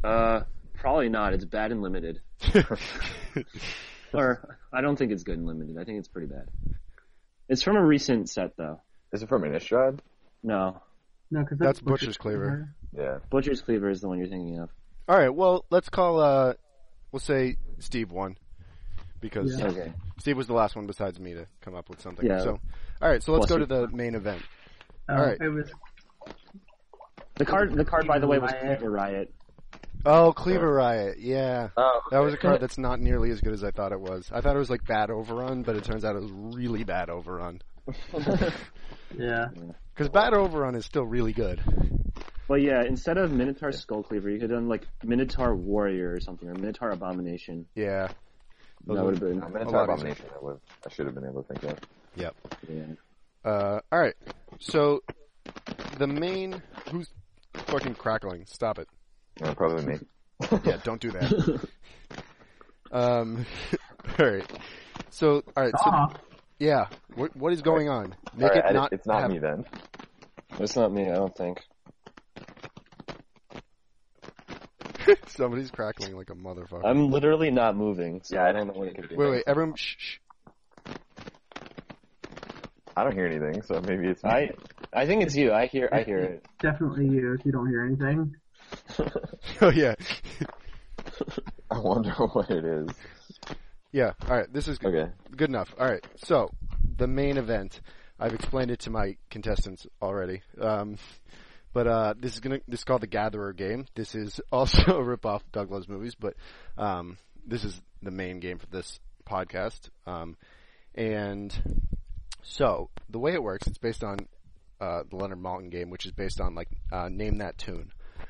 Uh, probably not. It's bad and limited. Or, I don't think it's good and limited. I think it's pretty bad. It's from a recent set, though. Is it from Innistrad? No. No, because That's that's, Butcher's Cleaver. Yeah. Butcher's Cleaver is the one you're thinking of. All right. Well, let's call. Uh, we'll say Steve won because Yeah. Okay. Steve was the last one besides me to come up with something. Yeah. So, all right. So let's Plus go to the main event. Uh, All right. It was The card, the card, by the way, was Riot. Cleaver Riot. Oh, Cleaver Riot. Yeah. Oh, That was a card that's not nearly as good as I thought it was. I thought it was like bad overrun, but it turns out it was really bad overrun. yeah. Because bad overrun is still really good. Well, yeah, instead of Minotaur Skull Cleaver, you could have done like Minotaur Warrior or something, or Minotaur Abomination. Yeah. Those That were- would have been. No, A Minotaur lot Abomination. I, would, I should have been able to think of. Yep. Yeah. Uh, all right. So the main who's fucking crackling? Stop it. No, probably me. Yeah, don't do that. um. All right. So all right. So Ah, yeah. What what is going on? Make All right, it I- not. it's not have- me then. It's not me, I don't think. Somebody's crackling like a motherfucker. I'm literally not moving, so Yeah, I I don't know what it could be. Wait, wait. Everyone. Shh. shh. I don't hear anything, so maybe it's me. I, I think it's you. I hear, I hear it. definitely you if you don't hear anything. Oh yeah. I wonder what it is. Yeah. All right. This is good. Okay. Good enough. All right. So the main event. I've explained it to my contestants already. Um, but uh, this is gonna this is called the Gatherer game. This is also a ripoff of Doug Loves Movies, but um, this is the main game for this podcast. Um, and so the way it works, it's based on uh, the Leonard Maltin game, which is based on like uh, name that tune.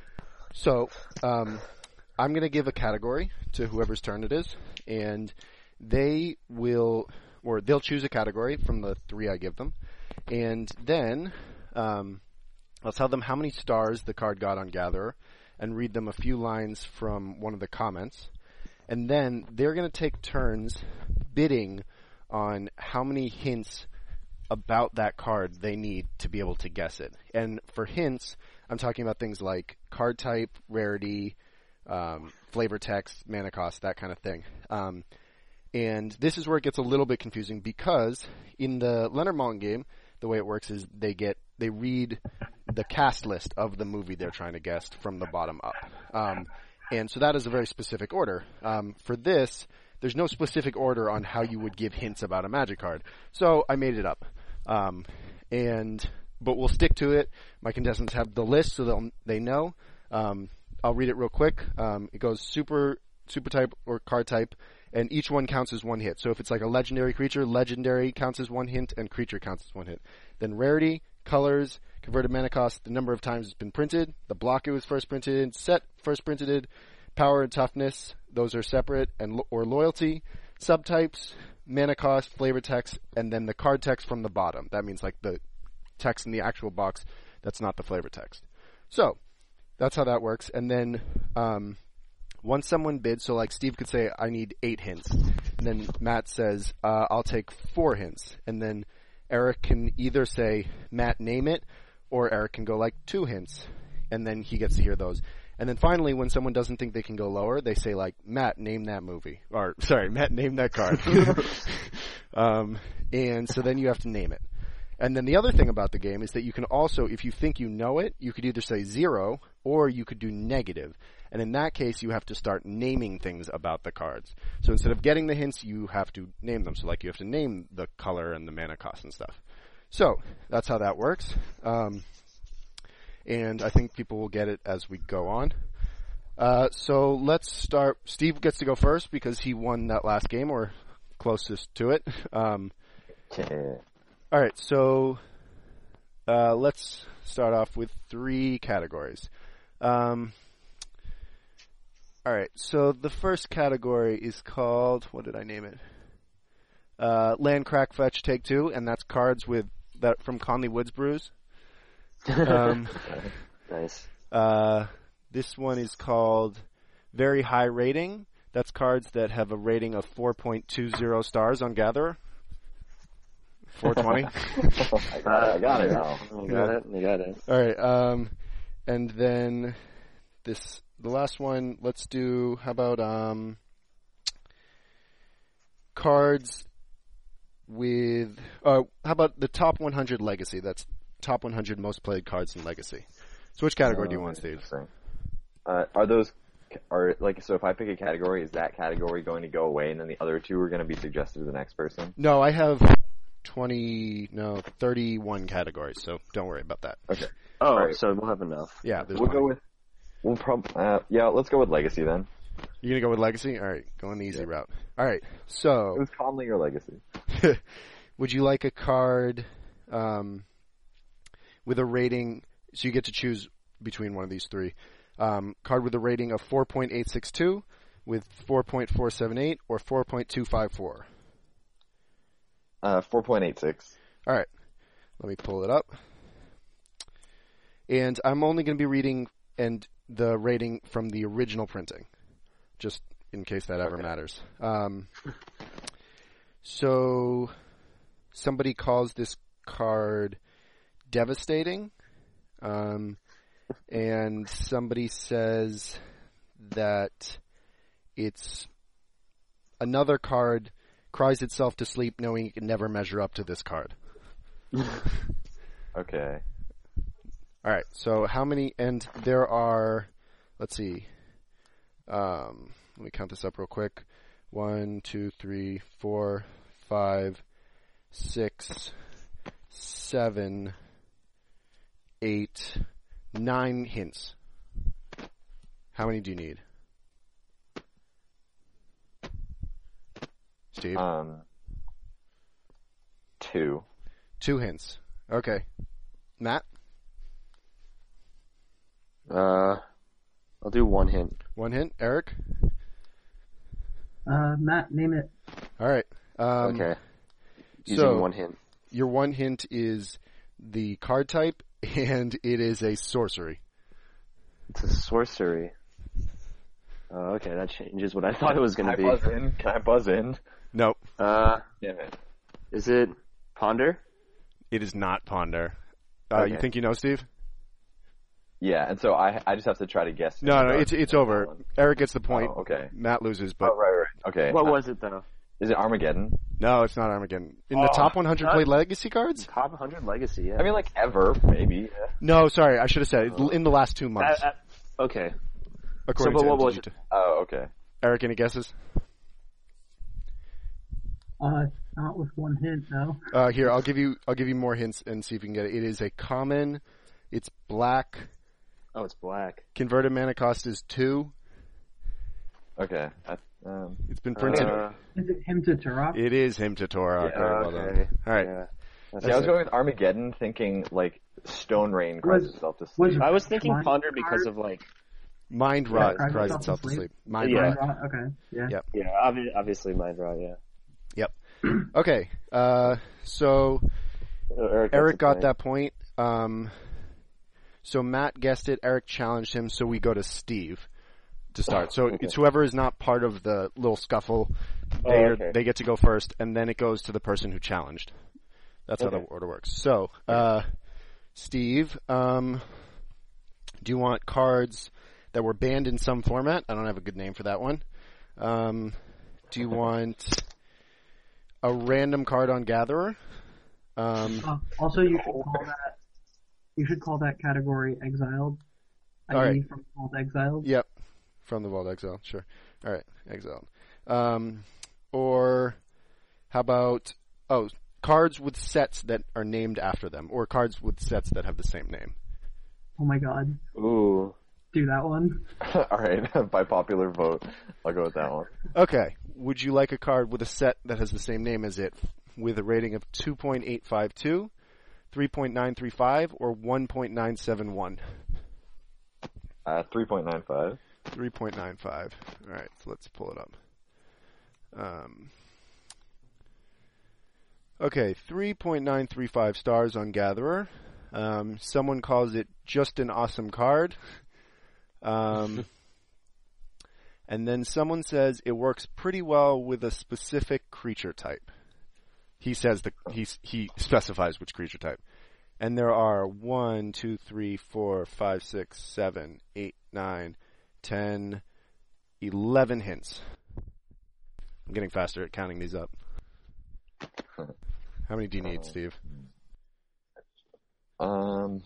So um, I'm gonna give a category to whoever's turn it is, and they will. Or they'll choose a category from the three I give them, and then um, I'll tell them how many stars the card got on Gatherer, and read them a few lines from one of the comments, and then they're going to take turns bidding on how many hints about that card they need to be able to guess it. And for hints, I'm talking about things like card type, rarity, um, flavor text, mana cost, that kind of thing. Um, And this is where it gets a little bit confusing because in the Leonard Maltin game, the way it works is they get they read the cast list of the movie they're trying to guess from the bottom up, um, and so that is a very specific order. Um, for this, there's no specific order on how you would give hints about a Magic card, so I made it up. Um, and but we'll stick to it. My contestants have the list, so they'll they know. Um, I'll read it real quick. Um, it goes super super type or card type. And each one counts as one hit. So if it's like a legendary creature, legendary counts as one hint, and creature counts as one hit. Then rarity, colors, converted mana cost, the number of times it's been printed, the block it was first printed in, set first printed in, power and toughness, those are separate, and lo- or loyalty, subtypes, mana cost, flavor text, and then the card text from the bottom. That means like the text in the actual box that's not the flavor text. So that's how that works. And then um, once someone bids, so like Steve could say, I need eight hints. And then Matt says, uh, I'll take four hints. And then Eric can either say, Matt, name it, or Eric can go like two hints. And then he gets to hear those. And then finally, when someone doesn't think they can go lower, they say like, Matt, name that movie. Or, sorry, Matt, name that card. um, and so then you have to name it. And then the other thing about the game is that you can also, if you think you know it, you could either say zero, or you could do negative. And in that case, you have to start naming things about the cards. So instead of getting the hints, you have to name them. So like you have to name the color and the mana cost and stuff. So that's how that works. Um, and I think people will get it as we go on. Uh, so let's start. Steve gets to go first because he won that last game, or closest to it. Um, Yeah. all right, so uh, let's start off with three categories. Um, all right, so the first category is called, what did I name it? Uh, Land Crack Fetch Take Two, and that's cards with that from Conley Woods Brews. Um, Nice. uh, this one is called Very High Rating. That's cards that have a rating of four point two zero stars on Gatherer. four twenty. I got it. I got it now. You got it. You got it. All right, um, and then this the last one, let's do, how about, um, cards with, uh, how about the top one hundred Legacy? That's top one hundred most played cards in Legacy. So which category uh, do you want, Steve? Uh, are those, are, like, so if I pick a category, is that category going to go away and then the other two are going to be suggested to the next person? No, I have twenty, no, thirty-one categories, so don't worry about that. Okay. Oh, right. So we'll have enough. Yeah, there's We'll plenty. go with, we'll prob, uh, yeah, let's go with Legacy then. You're going to go with Legacy? Alright, going the easy yeah. route. Alright, so. It was Conley or Legacy. Would you like a card, um, with a rating, so you get to choose between one of these three. Um, card with a rating of four point eight six two, with four point four seven eight, or four point two five four? Uh, four point eight six. Alright, let me pull it up. And I'm only going to be reading and the rating from the original printing, just in case that ever okay. matters. Um, so, somebody calls this card Devastating, um, and somebody says that it's another card cries itself to sleep knowing it can never measure up to this card. Okay. Alright, so how many, and there are, let's see, um, let me count this up real quick. One, two, three, four, five, six, seven, eight, nine hints. How many do you need? Steve? Um, two. Two hints. Okay. Matt? Uh, I'll do one hint. One hint. Eric? Uh, Matt, name it. Alright. Um, okay. Using so, one hint. Your one hint is the card type, and it is a sorcery. It's a sorcery. Oh, okay, that changes what I thought it was going to be. Can I buzz in? Can I buzz in? Nope. Uh, Damn it. Is it Ponder? It is not Ponder. Uh, okay. You think you know, Steve? Yeah, and so I I just have to try to guess. No, no, it's it's over. Eric gets the point. Oh, okay. Matt loses, but... Oh, right, right. Okay. What uh, was it, though? Is it Armageddon? No, it's not Armageddon. In oh, the top one hundred played Legacy cards? Top one hundred Legacy, yeah. I mean, like, ever, maybe. Yeah. No, sorry, I should have said it. In the last two months. Uh, uh, okay. According so, to but what was it? Oh, okay. Eric, any guesses? Uh, not with one hint, no. Uh, here, I'll give you, I'll give you more hints and see if you can get it. It is a common, it's black. Oh, it's black. Converted mana cost is two. Okay. I, um, it's been printed. Uh, is it Hymn to Turok? It is Hymn to Turok. Yeah, Very well okay. done. All right. Yeah. See, I was going with Armageddon, thinking like Stone Rain cries Was- itself to sleep. was- I was thinking Mind Ponder card? because of like, Mind Yeah, Rot cries cries itself itself to to sleep. sleep. Mind Yeah. Rot. Right, okay, yeah. Yep. yeah, obvi- obviously Mind Rot, yeah. Yep. Okay. Uh, so Eric, Eric got that point. Um, so Matt guessed it. Eric challenged him. So we go to Steve to start. So Okay. it's whoever is not part of the little scuffle. They Oh, are, okay. they get to go first, and then it goes to the person who challenged. That's Okay. how the order works. So, uh, Steve, um, do you want cards that were banned in some format? I don't have a good name for that one. Um, do you want a random card on Gatherer? Um, Uh, also, you should call that you should call that category exiled. I All right. mean, from Vault Exiled. Yep. From the Vault Exile, sure. All right, exiled. Um, or how about oh, cards with sets that are named after them, or cards with sets that have the same name. Oh my god. Ooh. Do that one. All right, by popular vote, I'll go with that one. Okay. Would you like a card with a set that has the same name as it, with a rating of two point eight five two, three point nine three five, or one point nine seven one? Uh, three point nine five. three point nine five. All right, so let's pull it up. Um, okay, three point nine three five stars on Gatherer. Um, someone calls it just an awesome card. Um, and then someone says it works pretty well with a specific creature type. He says the he he specifies which creature type. And there are one, two, three, four, five, six, seven, eight, nine, ten, eleven hints. I'm getting faster at counting these up. How many do you need, Steve? Um,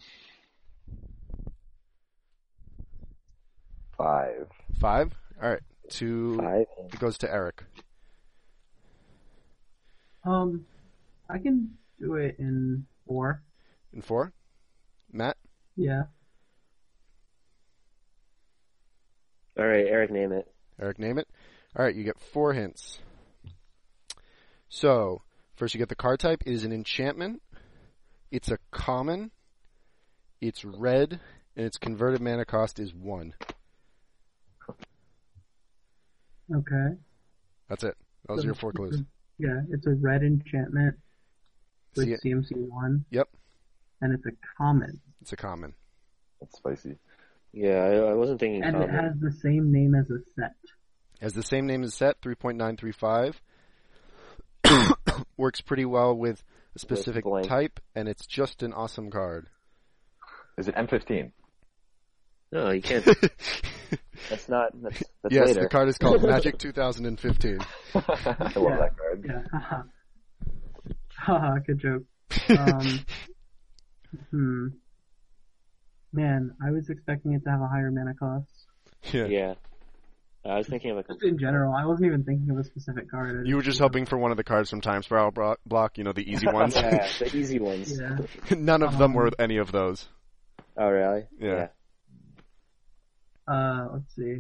five. Five? Alright. To, Five. it goes to Eric. Um, I can do it in four. In four? Matt? Yeah. Alright, Eric, name it. Eric, name it. Alright, you get four hints. So, first you get the card type. It is an enchantment. It's a common. It's red. And its converted mana cost is one. Okay. That's it. Those are your four clues. Yeah, it's a red enchantment with See it? C M C one. Yep. And it's a common. It's a common. That's spicy. Yeah, I, I wasn't thinking And common. it has the same name as a set. Has the same name as set, three point nine three five. Works pretty well with a specific blank. type, and it's just an awesome card. Is it M fifteen? No, you can't. That's not. That's, that's Yes, later. the card is called Magic twenty fifteen. I love Yeah. that card. Yeah. Haha. Haha, good joke. Um, hmm. Man, I was expecting it to have a higher mana cost. Yeah. Yeah. I was thinking of a. Just in general, I wasn't even thinking of a specific card. I You were just hoping for one of the cards from Time Spiral bro- block, you know, the easy ones. Yeah, the easy ones. Yeah. None of them were any of those. Oh, really? Yeah. Uh, let's see.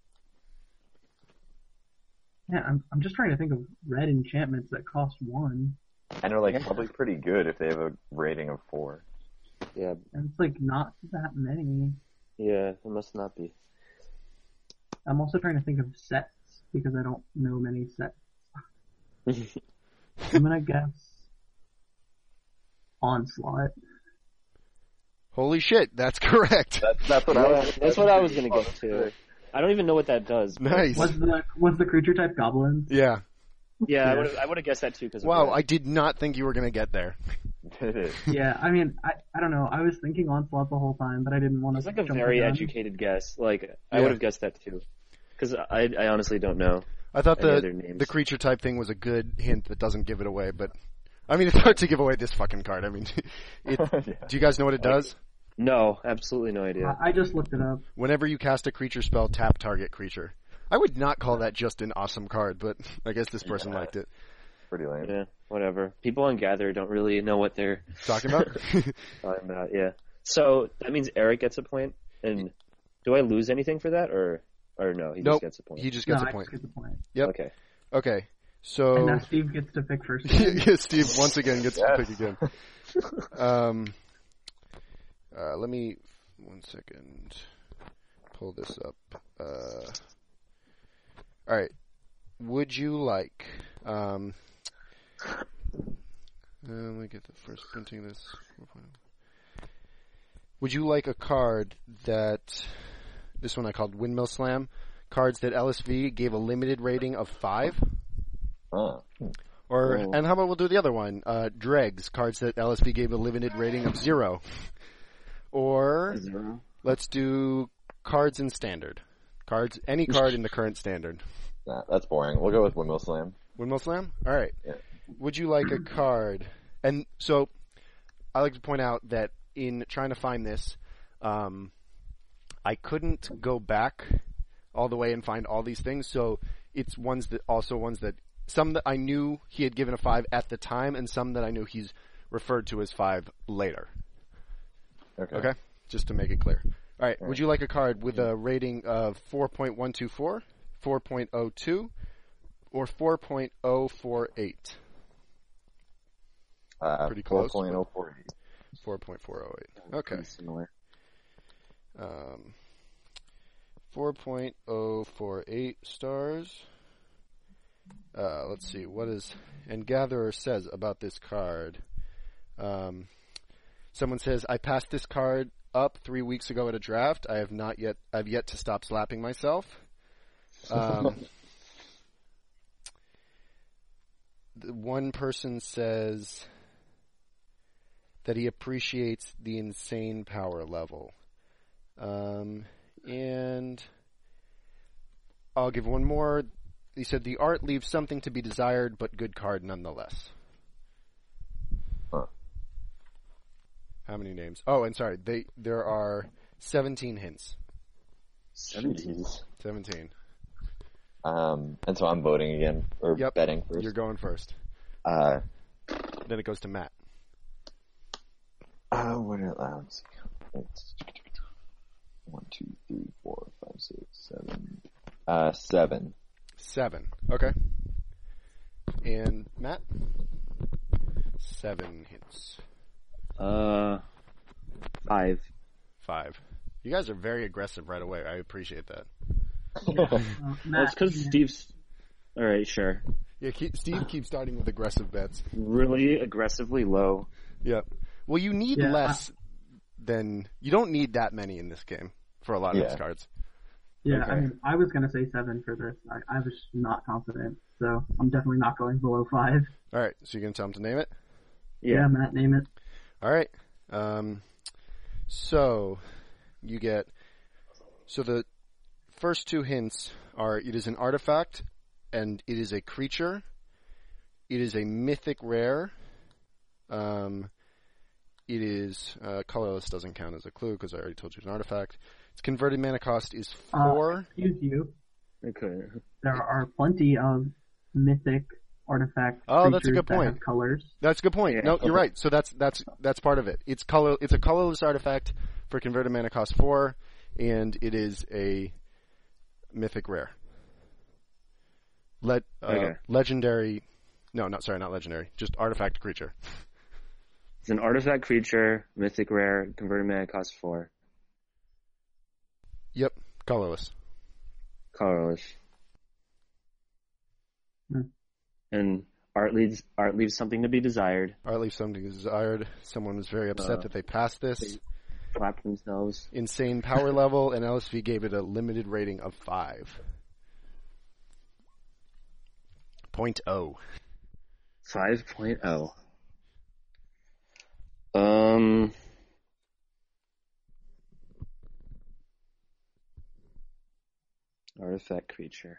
Yeah, I'm I'm just trying to think of red enchantments that cost one, And they're like Yeah. probably pretty good if they have a rating of four. Yeah. and it's like not that many. Yeah. It must not be. I'm also trying to think of sets because I don't know many sets. I'm gonna guess Onslaught. Holy shit, that's correct. That's that's what I Yeah, was. that's what I was gonna go to. I don't even know what that does. but- Nice. Was the was the creature type goblin? Yeah. Yeah, I Yeah. would have. I would have guessed that too. Cause of Wow, red. I did not think you were going to get there. It is. Yeah, I mean, I I don't know. I was thinking Onslaught the whole time, but I didn't want to. It's like a jump very the gun. educated guess. Like I Yeah. would have guessed that too. Because I, I honestly don't know. I thought Any the other names? the creature type thing was a good hint that doesn't give it away, but I mean, it's hard to give away this fucking card. I mean, it, Yeah. do you guys know what it does? No, absolutely no idea. I I just looked it up. Whenever you cast a creature spell, tap target creature. I would not call that just an awesome card, but I guess this person Yeah. liked it. Pretty lame. Yeah, whatever. People on Gather don't really know what they're Talking about? talking about. Yeah. So that means Eric gets a point. And do I lose anything for that, or or no? He Nope. just gets a point. He just gets no, a I point. just get the point. Yep. Okay. Okay. And So now Steve gets to pick first. yeah, Steve once again gets to Yes. pick again. Um, uh, let me one second pull this up. Uh, all right. Would you like? Um, uh, let me get the first printing of this. Would you like a card that this one I called Windmill Slam? Cards that L S V gave a limited rating of five. Huh. Or Oh. and how about we'll do the other one? Uh, Dregs, cards that L S B gave a limited rating of zero. Or Zero. let's do cards in standard. Cards, any card in the current standard. Nah, that's boring. We'll go with Windmill Slam. Windmill Slam? Alright. Yeah. Would you like a card? And so, I like to point out that in trying to find this, um, I couldn't go back all the way and find all these things, so it's ones that, also ones that, some that I knew he had given a five at the time, and some that I knew he's referred to as five later. Okay. Okay? Just to make it clear. Alright, All would you like a card with a rating of four point one two four, four point oh two, or four point oh four eight? Uh, Pretty close, four point oh four eight. four point four oh eight. Okay. Pretty similar. Um, four point oh four eight stars. Uh, let's see, what is, and Gatherer says about this card. Um, someone says, I passed this card up three weeks ago at a draft. I have not yet, I've yet to stop slapping myself. Um, the one person says that he appreciates the insane power level. Um, and I'll give one more. He said the art leaves something to be desired, but good card nonetheless. Huh. How many names? Oh, and sorry, they there are seventeen hints. Seventeen. Seventeen. Um, and so I'm voting again, or yep. betting first. You're going first. Uh, then it goes to Matt. Uh, what are allowed? One, two, three, four, five, six, seven. Uh, seven. Seven. Okay. And Matt? Seven hints. Uh, five. Five. You guys are very aggressive right away. I appreciate that. Yeah. Uh, Well, Matt, it's because yeah. Steve's. All right, sure. Yeah, keep, Steve keeps starting with aggressive bets. Really aggressively low. Yep. Well, you need Yeah, less than you don't need that many in this game for a lot of Yeah. these cards. Yeah, Okay. I mean, I was gonna say seven for this. I, I was not confident, so I'm definitely not going below five. All right, so you're gonna tell him to name it. Yeah, Yeah. Matt, name it. All right. Um, so you get so the first two hints are: it is an artifact, and it is a creature. It is a mythic rare. Um, it is uh, colorless. Doesn't count as a clue because I already told you it's an artifact. Its converted mana cost is four. Uh, excuse you. Okay. There are plenty of mythic artifact Oh, that's a creatures good that point. have colors. That's a good point. Yeah, No, okay. you're right. So that's that's that's part of it. It's color. It's a colorless artifact for converted mana cost four, and it is a mythic rare. Le- uh, Okay. Legendary. No, not sorry, not legendary. Just artifact creature. It's an artifact creature, mythic rare, converted mana cost four. Yep, colorless. Colorless. Hmm. And art leaves art leaves something to be desired. Art leaves something desired. Someone was very upset Uh, that they passed this. they- Slap themselves. Insane power level, and L S V gave it a limited rating of five. Point oh. five point oh. Um. Artifact creature.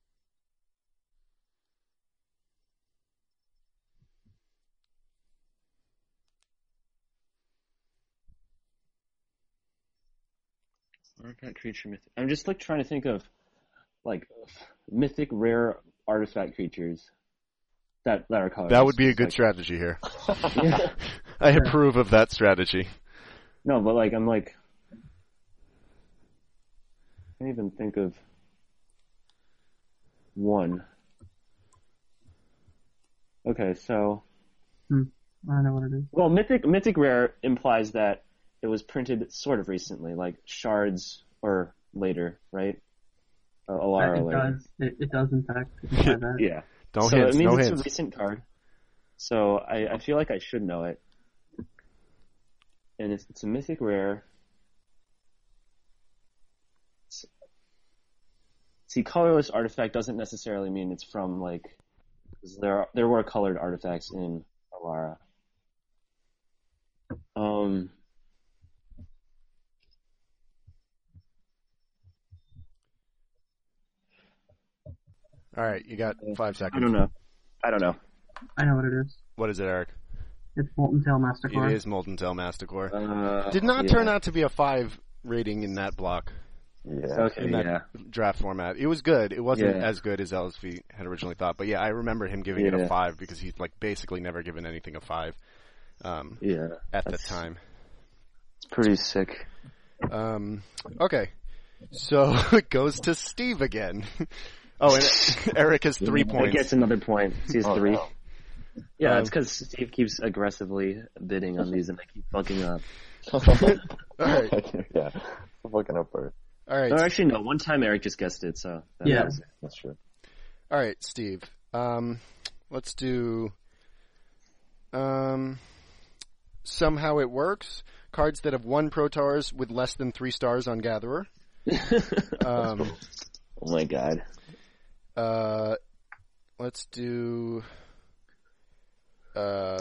Artifact creature mythic. I'm just like trying to think of like mythic rare artifact creatures that that are colorless. That would be a good Like- strategy here. Yeah. I approve of that strategy. No, but like I'm like I can't even think of one. Okay, so I don't know what it is. well, mythic mythic rare implies that it was printed sort of recently, like shards or later, right? Uh, Alara it later. does. It, it does, in fact. imply that. Yeah. No so hints, it means no it's hints. a recent card. So I, I feel like I should know it. And it's, it's a mythic rare. It's- see, colorless artifact doesn't necessarily mean it's from like, 'cause there are, there were colored artifacts in Alara. Um. All right, you got five I seconds. don't know. I don't know. I know what it is. What is it, Eric? It's Molten Tail Mastercore. It is Molten Tail Masticore. Uh, Did not yeah. turn out to be a five rating in that block, Yeah. Okay, in that yeah. draft format. It was good. It wasn't Yeah. as good as L S V had originally thought, but yeah, I remember him giving it a Yeah. five because he's like basically never given anything a five um, Yeah. at the That's- time. It's pretty sick. Um, okay, so it goes to Steve again. Oh, and Eric has three It points. gets another point. He has Oh, three. no. Yeah, Um, it's because Steve keeps aggressively bidding on these and I keep fucking up. All right, Yeah. I'm looking up for it. all right, No, actually, no. One time Eric just guessed it, so. That Yeah. was it. That's true. all right, Steve. Um, let's do. Um, somehow it works. Cards that have one Protars with less than three stars on Gatherer. Um, Oh my god. uh, let's do. Uh,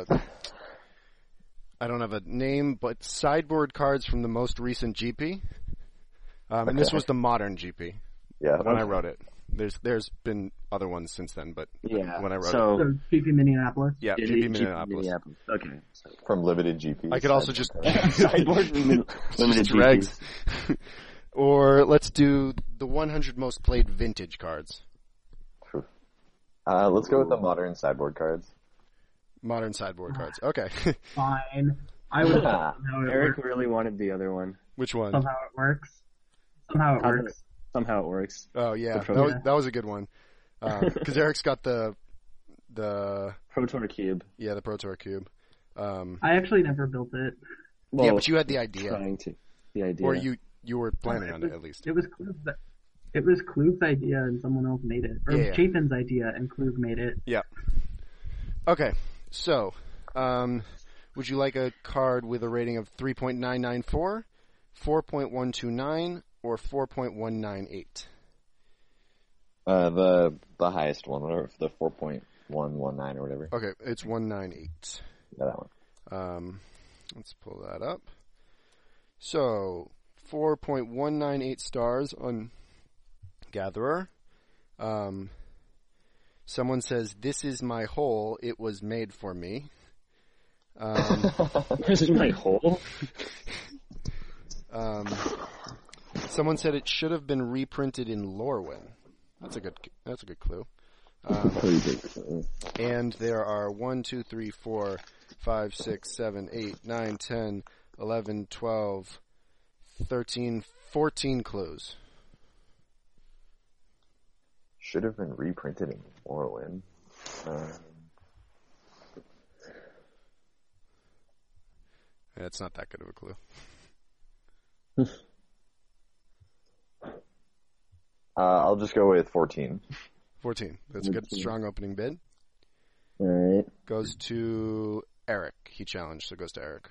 I don't have a name, but sideboard cards from the most recent G P. Um, and this Okay. was the modern G P Yeah. when I wrote it. There's there's been other ones since then, but Yeah. when I wrote so, it, So G P Minneapolis. yeah, G G P P Minneapolis. Minneapolis. Okay. So, From limited G Ps. I could also just sideboard limited just G regs. Ps. Or let's do the one hundred most played vintage cards. Uh, let's go with the modern sideboard cards. Modern sideboard cards. Okay. Fine. I would somehow it Eric works. really wanted the other one. Which one? Somehow it works. Somehow it How works. Somehow it works. Oh yeah, The Pro- that was, Yeah. that was a good one. Because Eric's got the the Pro Tour Cube. yeah the Pro Tour Cube. Um, I actually never built it. Well, yeah, but you had the idea, trying to. The idea. or you you were planning it on was, it at least. It was Klug's, it was Klug's idea and someone else made it. Or Yeah, it yeah. was Chapin's idea and Klug made it. Yeah. Okay, so um, would you like a card with a rating of three point nine nine four, four point one two nine, or four point one nine eight? Uh, the the highest one, whatever, the four point one one nine or whatever. Okay, it's one ninety-eight. Yeah, that one. Um, let's pull that up. So, four point one nine eight stars on Gatherer. Um, someone says, "This is my hole. It was made for me." Um, This is my hole. um, someone said it should have been reprinted in Lorwyn. That's a good. That's a good clue. Um, Pretty big. And there are one, two, three, four, five, six, seven, eight, nine, ten, eleven, twelve, thirteen, fourteen clues. Should have been reprinted in Morrowind. Um, That's not that good of a clue. uh, I'll just go with fourteen. fourteen. That's a good, strong opening bid. Alright. Goes to Eric. He challenged, so it goes to Eric.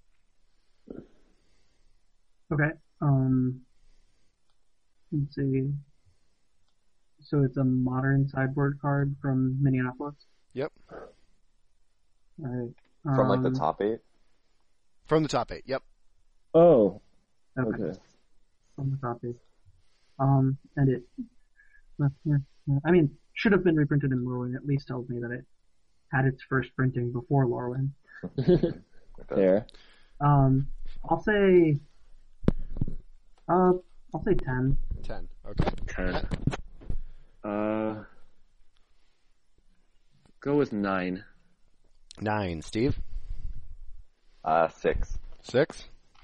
Okay. Um, let's see. So it's a modern sideboard card from Minneapolis. Yep. Alright. From like the Um, top eight? From the top eight. Yep. Oh. Okay. Okay. From the copy. Um, and it, I mean, should have been reprinted in Lorwyn. At least tells me that it had its first printing before Lorwyn. Fair. Um, I'll say, uh, I'll say ten. ten. Okay. Ten. Uh. Go with nine. Nine. Steve? Uh, six. Six?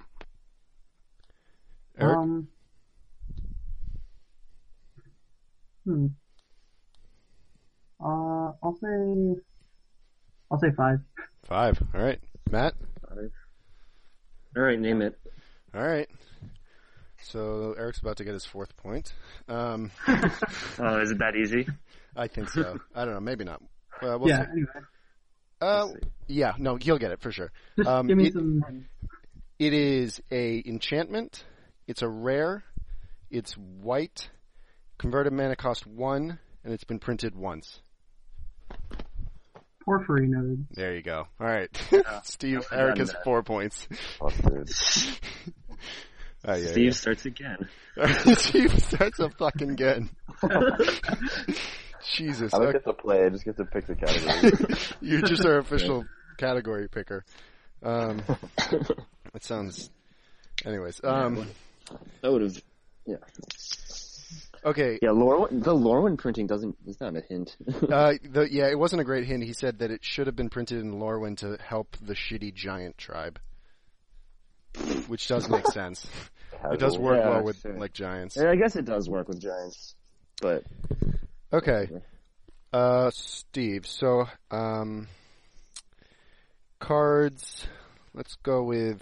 Eric? Um, hmm. Uh, I'll say, I'll say five. Five. All right. Matt? Alright, name it. All right. So Eric's about to get his fourth point. Um, Oh, is it that easy? I think so. I don't know. Maybe not. Well, we'll yeah, see. anyway. Uh, yeah, no, he'll get it for sure. Just Um, give me it- some, It is a enchantment. It's a rare. It's white. Converted mana cost one, and it's been printed once. porphyry node. There you go. All right, Steve. I've Eric done has that. four points. Busted. Oh, yeah, Steve starts again. yeah. Steve starts up fucking again. Jesus. I don't Okay. get to play, I just get to pick the category. You're just our official category picker. Um, it sounds. Anyways, um, That would have. Yeah. okay. Yeah, Lorwyn, the Lorwyn printing doesn't. It's not a hint. Uh, the, yeah, it wasn't a great hint. He said that it should have been printed in Lorwyn to help the shitty giant tribe, which does make sense. It does work Yeah, well with sure. like giants. Yeah, I guess it does work with giants, but Okay, uh, Steve. So, um, cards. Let's go with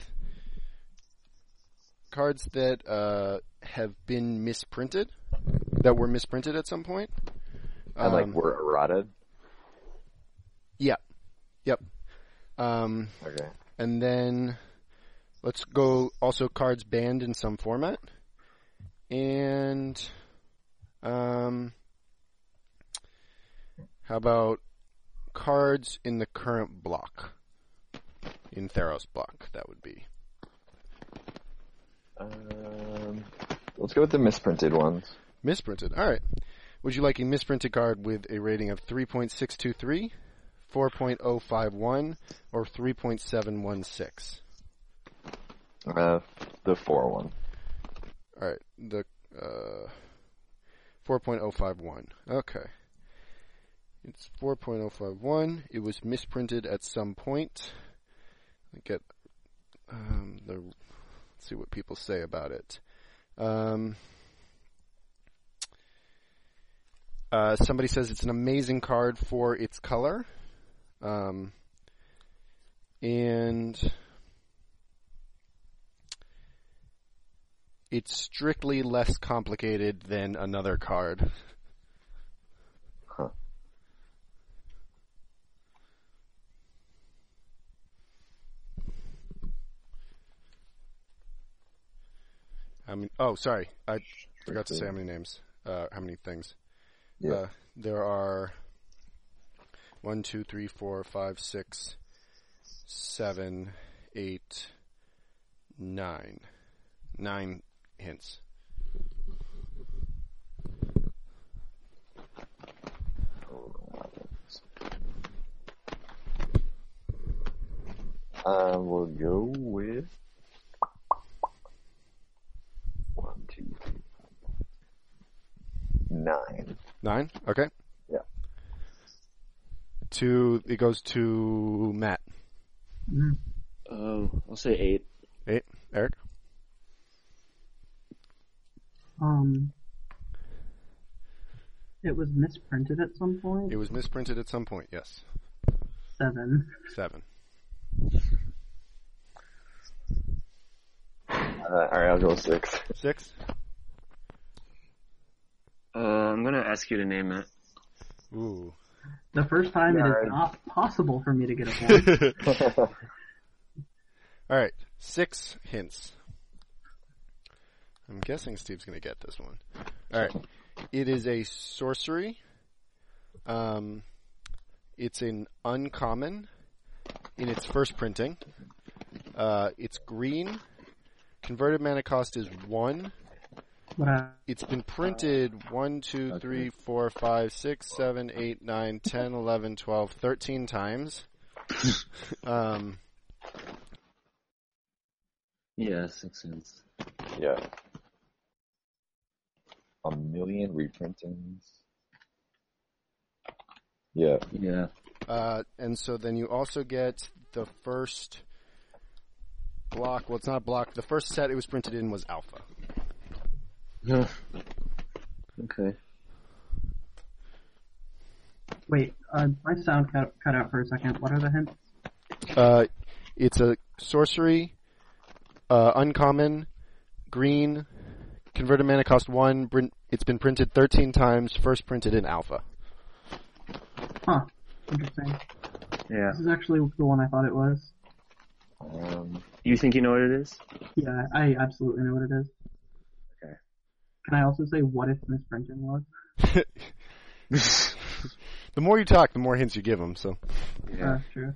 cards that uh, have been misprinted, that were misprinted at some point. And like Um, we're errated. yeah, yep. Um, Okay. and then let's go also cards banned in some format, and um, how about cards in the current block? In Theros block, that would be. Um, let's go with the misprinted ones. Misprinted. All right. Would you like a misprinted card with a rating of three point six two three, four point oh five one, or three point seven one six? Uh, the four one. All right, the uh, four point oh five one. Okay. It's four point oh five one. It was misprinted at some point. Get um, the let's see what people say about it. Um, uh, somebody says it's an amazing card for its color, um, and it's strictly less complicated than another card. Huh. I mean, oh, sorry, I forgot to say how many names, uh, how many things. Yeah. Uh, there are one, two, three, four, five, six, seven, eight, nine, nine hints. Uh, we'll go with one, two, three, nine. Nine? Okay. Yeah. To, it goes to Matt. Mm-hmm. Oh, I'll say eight. Eight. Eric? Um, it was misprinted at some point. It was misprinted at some point, yes. Seven. Seven. Uh, alright, I'll go six. Six? Uh, I'm gonna ask you to name it. Ooh. The first time Yeah, it right. is not possible for me to get a point. Alright, six hints. I'm guessing Steve's gonna get this one. Alright. It is a sorcery. Um, it's an uncommon in its first printing. Uh, it's green. Converted mana cost is one. What I, It's been printed one, two, three, four, five, six, seven, eight, nine, ten, eleven, twelve, thirteen times. um, Yeah, six cents. Yeah. A million reprintings. Yeah. Yeah. uh, and so then you also get the first block. Well, it's not a block. The first set it was printed in was Alpha. Okay. wait, uh, my sound cut, cut out for a second. What are the hints? Uh, it's a sorcery, uh, uncommon, green, converted mana cost one. Print, it's been printed thirteen times. First printed in Alpha. Huh. Interesting. Yeah. This is actually the one I thought it was. Um, You think you know what it is? Yeah, I absolutely know what it is. Okay. Can I also say what its misprinting was? The more you talk, the more hints you give them. So, Yeah. Uh, true.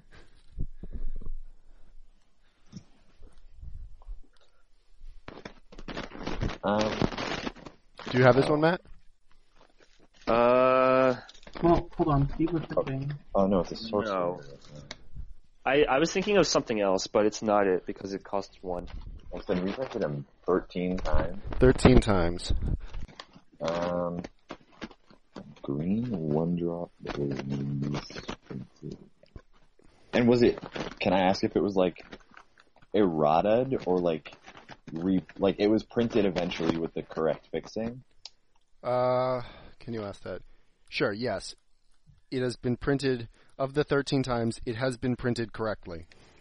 um, do you have this one, Matt? Uh, Well, hold on. Steve was thinking. oh no, it's a sorcery. No. I, I was thinking of something else, but it's not it because it costs one. It's been reprinted them thirteen times. Thirteen times. Um, green one drop that was misprinted. And was it? Can I ask if it was like errata or like re like it was printed eventually with the correct fixing? Uh, can you ask that? Sure. Yes, it has been printed. Of the thirteen times, it has been printed correctly.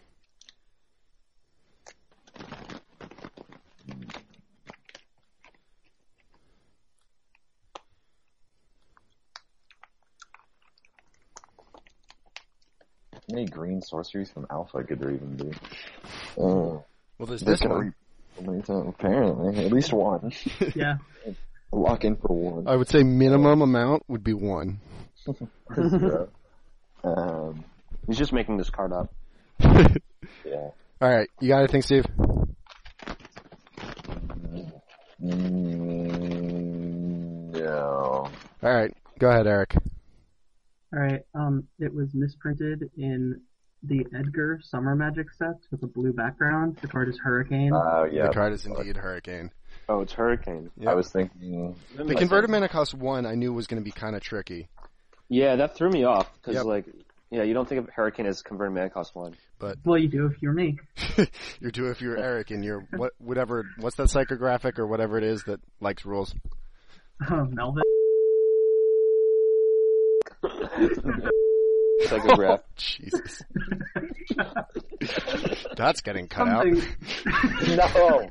How many green sorceries from Alpha could there even be? Oh, Well, there's they're this gonna one. re- how many times? Apparently, at least one. Yeah. Lock in for one. I would say minimum amount would be one. Yeah. Um, He's just making this card up. yeah. All right, you got anything, Steve? Mm, no. All All right, go ahead, Eric. All right. Um, it was misprinted in the Edgar Summer Magic set with a blue background. The card is Hurricane. Oh, yeah. The card is indeed Hurricane. Oh, it's Hurricane. Yep. I was thinking... The converted mana cost one I knew was going to be kind of tricky. Yeah, that threw me off, because, Yep. like, yeah, you don't think of Hurricane as converted mana cost one. But Well, you do if you're me. you're due if you're Eric and you're what whatever what's that psychographic or whatever it is that likes rules. Oh, Melvin. Psychograph. Jesus. That's getting cut Something. No!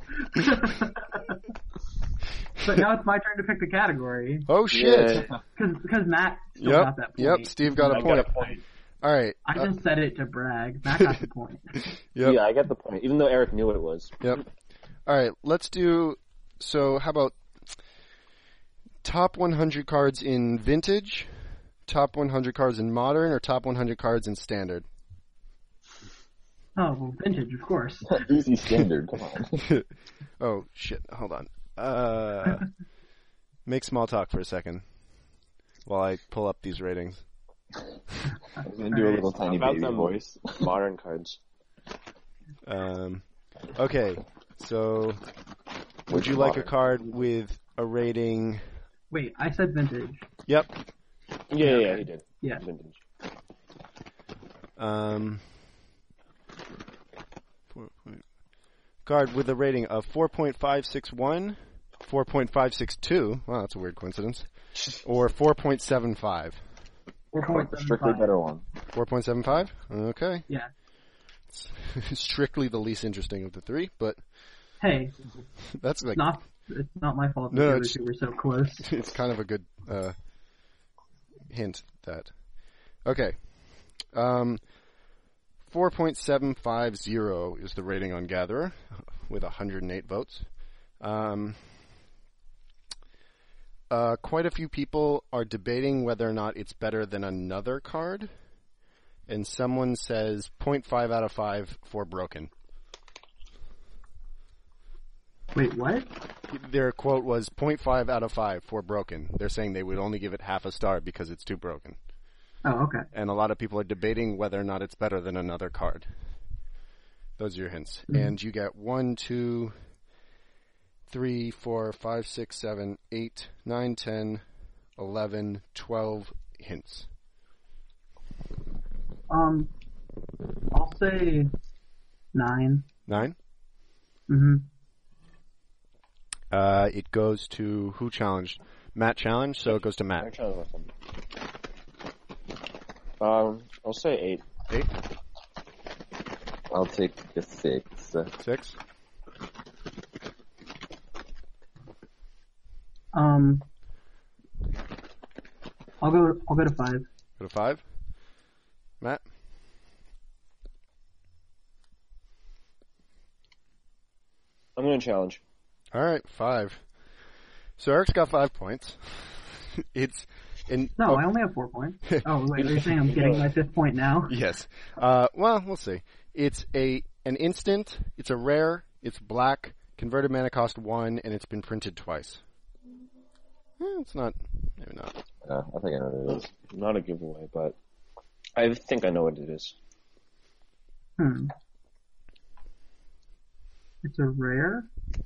But now it's my turn to pick the category. out. Oh shit. Yeah. Because because Matt still Yep. got that point. Yep, Steve got a I point. got a point. All right. I uh, just said it to brag. Matt got the point. yep. Yeah, I got the point, even though Eric knew what it was. Yep. All right, let's do so how about top one hundred cards in vintage, top one hundred cards in modern, or top one hundred cards in standard? Oh, well, vintage, of course. Easy standard, come on. Oh shit, hold on. Uh make small talk for a second while I pull up these ratings. I was gonna do a little tiny About baby them voice. modern cards. Um okay. So would Which you like a modern? card with a rating? Wait, I said vintage. Yep. Yeah, yeah, yeah, he did. Yeah. Vintage. Um four point, card with a rating of four point five six one, four point five six two, wow, that's a weird coincidence, or four point seven five. four point The seven strictly five. better one. four point seven five? Okay. Yeah. Strictly the least interesting of the three, but Hey, that's like, not it's not my fault that No, the other it's- two were so close. it's kind of a good uh, hint that. Okay. Um, four point seven five zero is the rating on Gatherer with one hundred eight votes. Um, uh, quite a few people are debating whether or not it's better than another card, and someone says zero point five out of five for broken. Wait, what? Their quote was zero point five out of five for broken. They're saying they would only give it half a star because it's too broken. Oh, okay. And a lot of people are debating whether or not it's better than another card. Those are your hints. Mm-hmm. And you get one, two, three, four, five, six, seven, eight, nine, ten, eleven, twelve hints. Um, I'll say nine. Nine? Mm-hmm. Uh, it goes to who challenged? Matt challenged, so it goes to Matt. I'm trying to look them. Um, I'll say eight. Eight? I'll take a six. Six? Um, I'll go. I'll go to five. Go to five? Matt? I'm gonna challenge. All right, five. So Eric's got five points. It's in. No, oh, I only have four points. Oh, wait, you're saying I'm getting my fifth point now? Yes. Uh, well, we'll see. It's a an instant. It's a rare. It's black. Converted mana cost one, and it's been printed twice. Eh, it's not. Maybe not. Uh, I think I know what it is. Not a giveaway, but I think I know what it is. Hmm. It's a rare,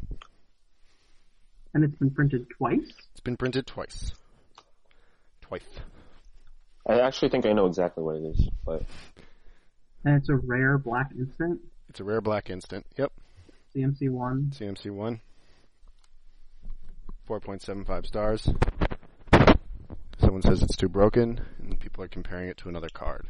and it's been printed twice. It's been printed twice. Twice. I actually think I know exactly what it is, but And it's a rare black instant. It's a rare black instant. Yep. C M C one. C M C one. four point seven five stars. Someone says it's too broken, and people are comparing it to another card.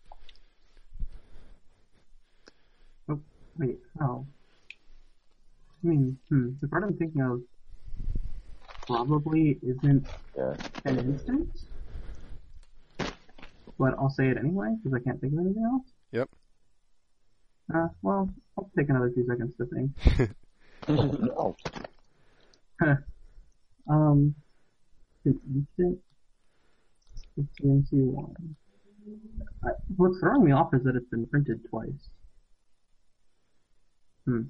Oh, wait. Oh. I mean, hmm. The card I'm thinking of probably isn't Yeah. an instant. But I'll say it anyway, because I can't think of anything else. Yep. Uh, well, I'll take another two seconds to think. No. um, an instant? It's C M C one. I, what's throwing me off is that it's been printed twice. Hmm.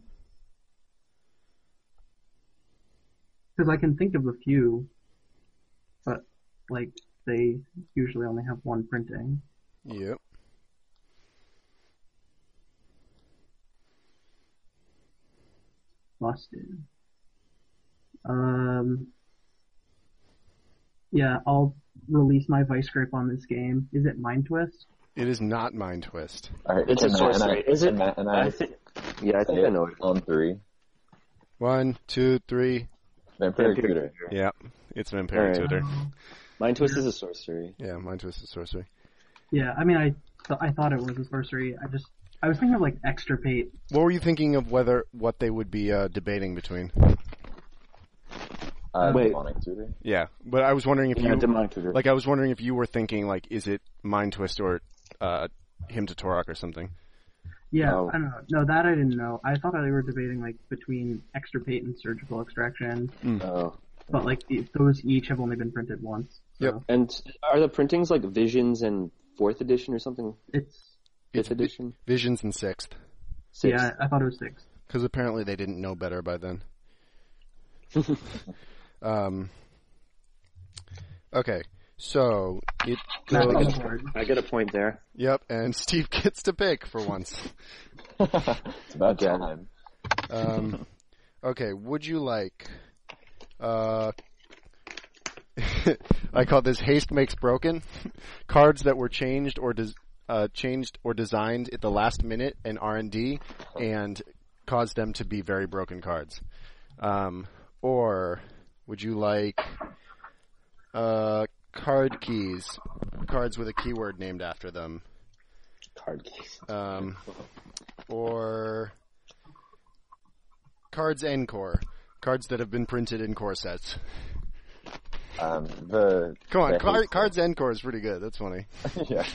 Because I can think of a few, but like they usually only have one printing. Yep. Busted. Um. Yeah, I'll release my vice grip on this game. Is it Mind Twist? It is not Mind Twist. All right, It's a and I- sorcery. and I, Is it? And I, and I, I think. Yeah, I say think I it know it. on three. One, two, three. Vampiric Vampiric Tutor. Yeah, it's Vampiric Alright. Tutor. Mind Twist is a sorcery. Yeah, Mind Twist is sorcery. Yeah, I mean, I th- I thought it was a sorcery. I just I was thinking of like extirpate. What were you thinking of whether what they would be uh, debating between? Uh, Wait. Demonic Tutor. Yeah, but I was wondering if Yeah, you Demonic Tutor. like I was wondering if you were thinking like is it Mind Twist or uh, Hymn to Torok or something? Yeah, No. I don't know. No, that I didn't know. I thought they were debating like between extirpate and surgical extraction, Oh. but like the, those each have only been printed once. So Yep. And are the printings like Visions and fourth edition or something? It's It's Fifth edition? Visions and Sixth, Sixth? yeah, I thought it was six. because apparently they didn't know better by then. um. Okay, so it That's on the goes. board. I get a point there. Yep, and Steve gets to pick for once. It's about time. Um, okay, would you like, uh, I call this Haste Makes Broken, cards that were changed or des- uh, changed or designed at the last minute in R and D and caused them to be very broken cards. Um, or would you like, uh, card keys, cards with a keyword named after them? Card keys. Um, or cards Encore, cards that have been printed in core sets. Um, the Come on, the car, haste- cards Encore is pretty good. That's funny. yeah.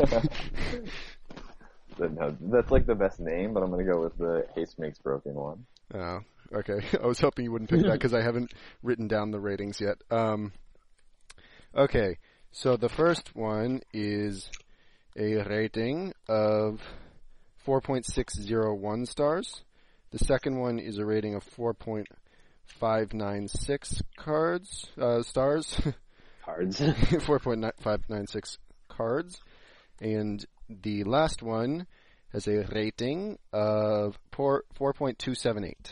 But no, that's like the best name, but I'm gonna go with the Haste Makes Broken one. Oh, okay. I was hoping you wouldn't pick that because I haven't written down the ratings yet. Um, okay, so the first one is a rating of four point six zero one stars. The second one is a rating of four point five nine six cards, uh, stars. Cards. four point five nine six cards. And the last one has a rating of four point two seven eight.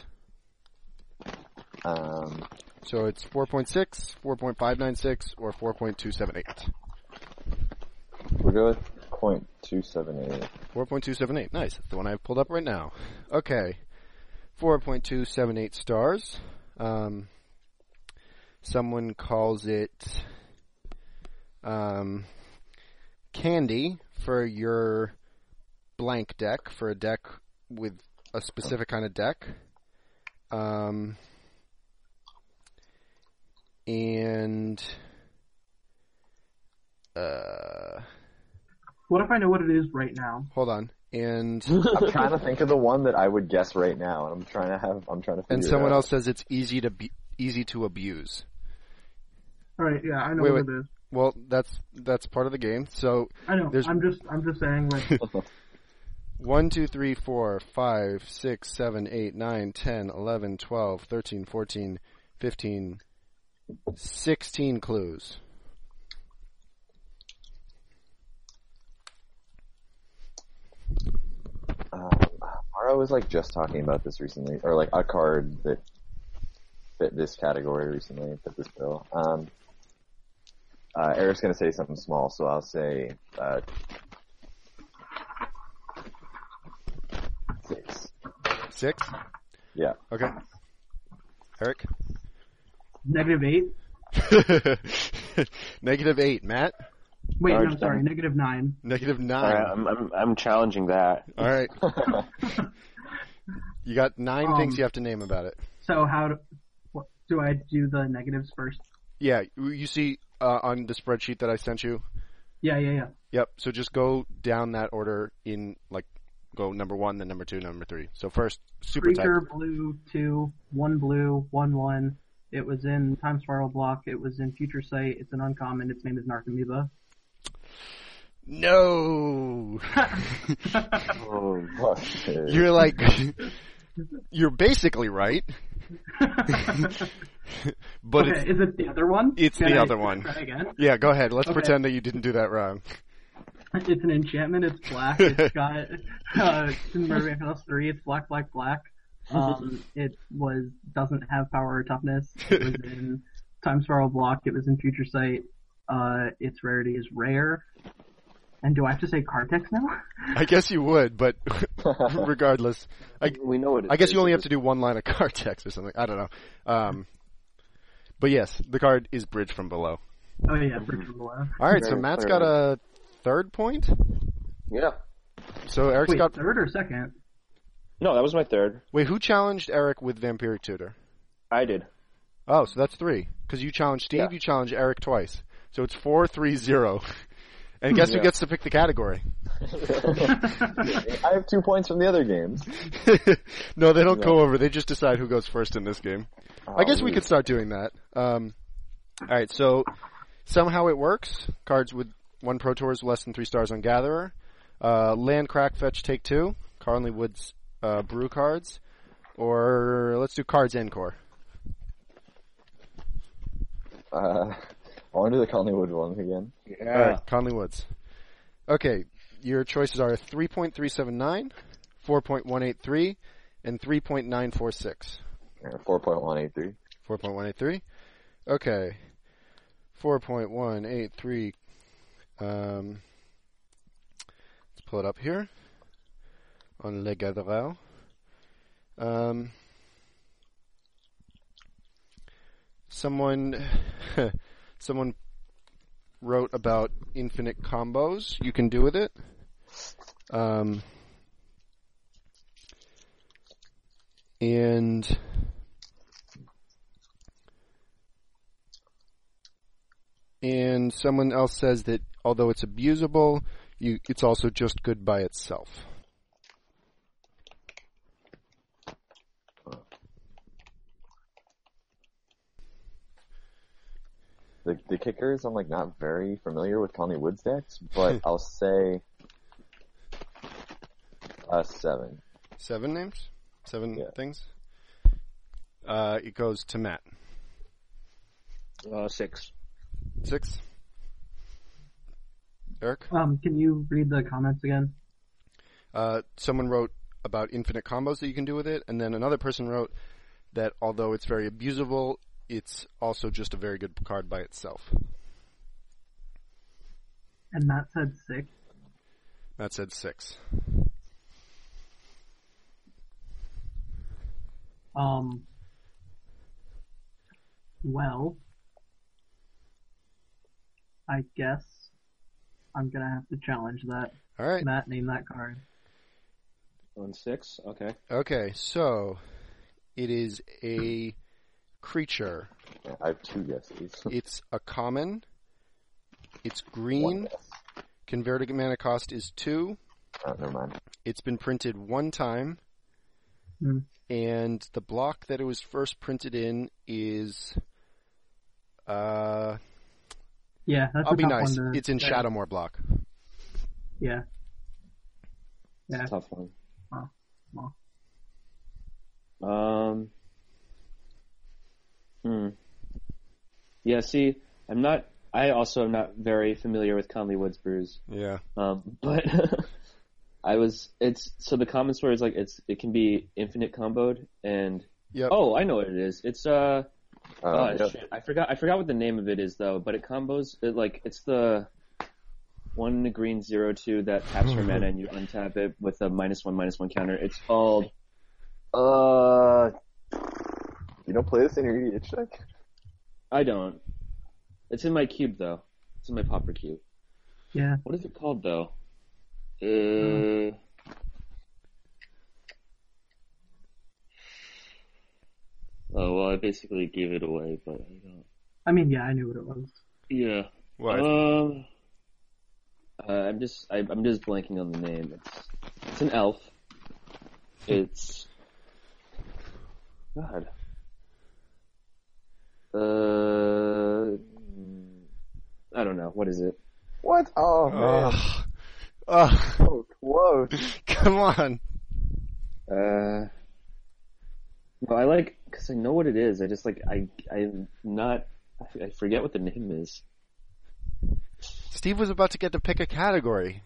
Um, So it's four point six, four point five nine six, or four point two seven eight. we'll go with point two seven eight. four point two seven eight. Nice. That's the one I've pulled up right now. Okay. four point two seven eight stars. Um, someone calls it um, candy for your blank deck, for a deck with a specific kind of deck. Um, and uh, What if I know what it is right now? hold on. And I'm trying to think of the one that I would guess right now, and I'm trying to have, I'm trying to figure and it someone out. else says it's easy to be easy to abuse. Alright, yeah, I know Wait, what wait. it is. Well, that's that's part of the game. So I know. There's- I'm just I'm just saying like one, two, three, four, five, six, seven, eight, nine, ten, eleven, twelve, thirteen, fourteen, fifteen, sixteen clues. Um, Mara was like just talking about this recently, or like a card that fit this category recently, fit this bill. Um, uh, Eric's gonna say something small, so I'll say, uh, six. Six? Yeah. Okay. Eric? negative eight. Negative eight. Matt? Wait, no, Large I'm sorry, number. negative nine. Negative nine. Alright, I'm, I'm, I'm challenging that. All right. You got nine Um, things you have to name about it. So how do, what, do I do the negatives first? Yeah, you see uh, on the spreadsheet that I sent you? Yeah, yeah, yeah. Yep. So just go down that order in, like, go number one, then number two, number three. So first, super type. Creature blue two, one blue, one one. It was in Time Spiral Block. It was in Future Sight. It's an uncommon. Its name is Narcomoeba. No! Oh, Busted. You're like, you're basically right. but okay, it's, is it the other one? It's Can the I other one. Try again? Yeah, go ahead. Let's Okay. pretend that you didn't do that wrong. It's an enchantment. It's black. It's got uh, in Murder House three. It's black, black, black. Um, it was doesn't have power or toughness. It was in Time Spiral Block. It was in Future Sight. Uh, its rarity is rare. And do I have to say card text now? I guess you would, but regardless, I, we know what it I guess is. you only have to do one line of card text or something. I don't know. Um, but yes, the card is Bridge from Below. Oh yeah, Bridge from Below. All right, so Very Matt's clear. got a third point. Yeah. So Eric's Wait, got. third or second? No, that was my third. Wait, who challenged Eric with Vampiric Tutor? I did. Oh, so that's three. Because you challenged Steve, Yeah. you challenged Eric twice. So it's four, three, zero. And guess who Yeah. gets to pick the category? I have two points from the other games. No, they don't No. go over. They just decide who goes first in this game. I guess we Oh, could start doing that. Um, all right, so somehow it works. Cards with one Pro Tour is less than three stars on Gatherer. Uh, land, crack, fetch, take two. Carnley Woods uh, brew cards. Or let's do cards Encore. Uh, I want to do the Conley Wood one again. Yeah. All right, Conley Woods. Okay, your choices are three point three seven nine, four point one eight three, and three point nine four six. Yeah, four point one eight three. four point one eight three? Okay. four point one eight three. Um, let's pull it up here on Le Gaderel. Um, someone, someone wrote about infinite combos you can do with it. Um, and and someone else says that although it's abusable, you, it's also just good by itself. The the kicker is I'm like not very familiar with Conley Woods decks, but I'll say uh seven. Seven names? Seven Yeah. things? Uh, it goes to Matt. Uh, six. Six? Eric? Um, can you read the comments again? Uh, someone wrote about infinite combos that you can do with it, and then another person wrote that although it's very abusable, it's also just a very good card by itself. And Matt said six. Matt said six. Um, well, I guess I'm gonna have to challenge that. All right. Matt, name that card. On six? Okay. Okay, so it is a creature. Yeah, I have two guesses. It's a common. It's One green. guess. Converted mana cost is two. Oh, never mind. It's been printed one time. Hmm. And the block that it was first printed in is, uh, Yeah, that's I'll a be tough nice. one to It's in say. Shadowmoor block. Yeah. It's Yeah. a tough one. Oh, well. Um. Hmm. Yeah. See, I'm not. I also am not very familiar with Conley Woods brews. Yeah. Um, but I was. It's so the common story is like it's. It can be infinite comboed and. Yep. Oh, I know what it is. It's uh. Uh, Uh, yeah. shit. I forgot. I forgot what the name of it is though. But it combos. It like it's the one green zero two that taps for mana and you untap it with a minus one minus one counter. It's called. Uh, You don't play this in your E D H deck? I don't. It's in my cube though. It's in my popper cube. Yeah. What is it called though? Uh. Oh well, I basically gave it away, but I don't. I mean, yeah, I knew what it was. Yeah. What? Um. Uh, I'm just I, I'm just blanking on the name. It's it's an elf. It's God. Uh, I don't know. What is it? What? Oh, man. Ugh. Ugh. So close. Come on. Uh. Well, I like because I know what it is. I just like I I'm not. I forget what the name is. Steve was about to get to pick a category.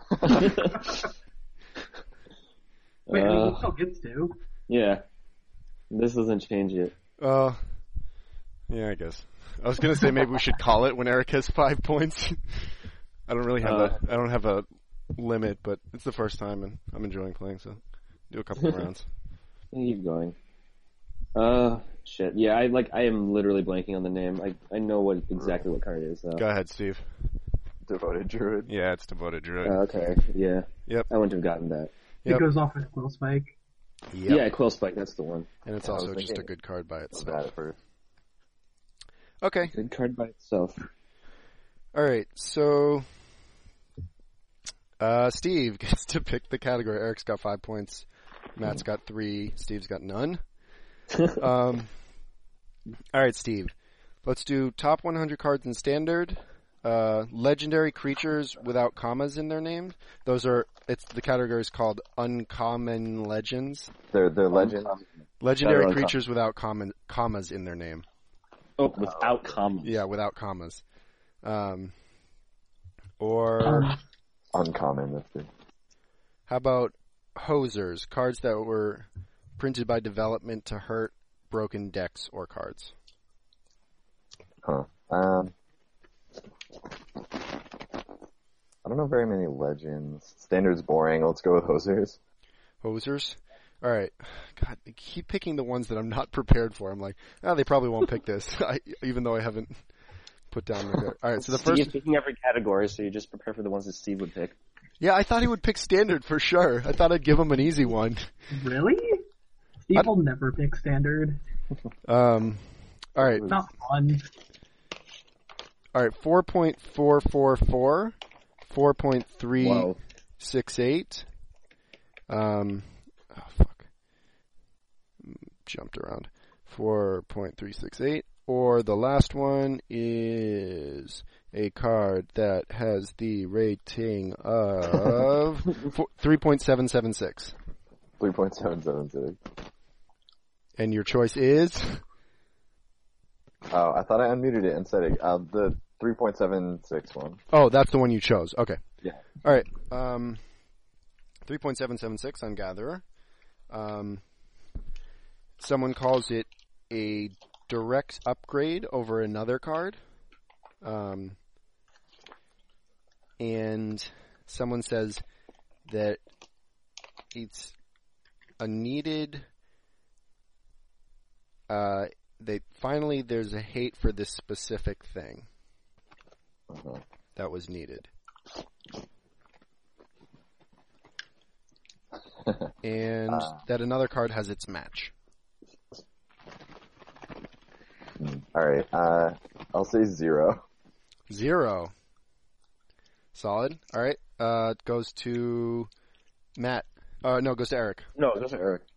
Wait, I mean, Uh, he still gets to. Yeah, this doesn't change it. Uh, yeah, I guess. I was gonna say maybe we should call it when Eric has five points. I don't really have Uh, a, I don't have a limit, but it's the first time and I'm enjoying playing, so do a couple of rounds. Keep going. Uh, shit. Yeah, I like. I am literally blanking on the name. I I know what exactly what card it is though. Go ahead, Steve. Devoted Druid. Yeah, it's Devoted Druid. Uh, okay. Yeah. Yep. I wouldn't have gotten that. Yep. It goes off with Quill Spike. Yep. Yeah, Quill Spike. That's the one. And it's Yeah, I was also just a thinking- good card by Bad itself. at first. Okay. Good card by itself. Alright, so uh Steve gets to pick the category. Eric's got five points. Matt's got three. Steve's got none. Um Alright, Steve. Let's do top one hundred cards in standard. Uh, legendary creatures without commas in their name. Those are, it's, the category is called Uncommon Legends. They're they're legends. Legendary They're creatures without common, commas in their name. Oh, without commas. Yeah, without commas. Um, or, Um, Uncommon. That's it. how about Hosers? Cards that were printed by development to hurt broken decks or cards. Huh. Um. I don't know very many legends. Standard's boring. Let's go with Hosers. Hosers? Alright. God, I keep picking the ones that I'm not prepared for. I'm like, oh, they probably won't pick this, I, even though I haven't put down the... Alright, so the Steve first... picking every category, so you just prepare for the ones that Steve would pick. Yeah, I thought he would pick standard for sure. I thought I'd give him an easy one. really? Steve I- will never pick standard. Um, alright. It's not fun. Alright, four point four four four, four point three Wow. six eight. Um, oh fuck. Jumped around. four point three six eight. Or the last one is a card that has the rating of three point seven seven six. three point seven seven six. And your choice is? Oh, I thought I unmuted it and said it. Uh, the three point seven six one. Oh, that's the one you chose. Okay. Yeah. Alright. Um, three point seven seven six on Gatherer. Um, someone calls it a direct upgrade over another card. Um, and someone says that it's a needed, uh, they, finally there's a hate for this specific thing Uh-huh. that was needed. And Uh. that another card has its match. Alright, uh, I'll say zero. Zero. Solid. Alright. Uh, it goes to Matt. Uh, no, it goes to Eric. No, those are Eric.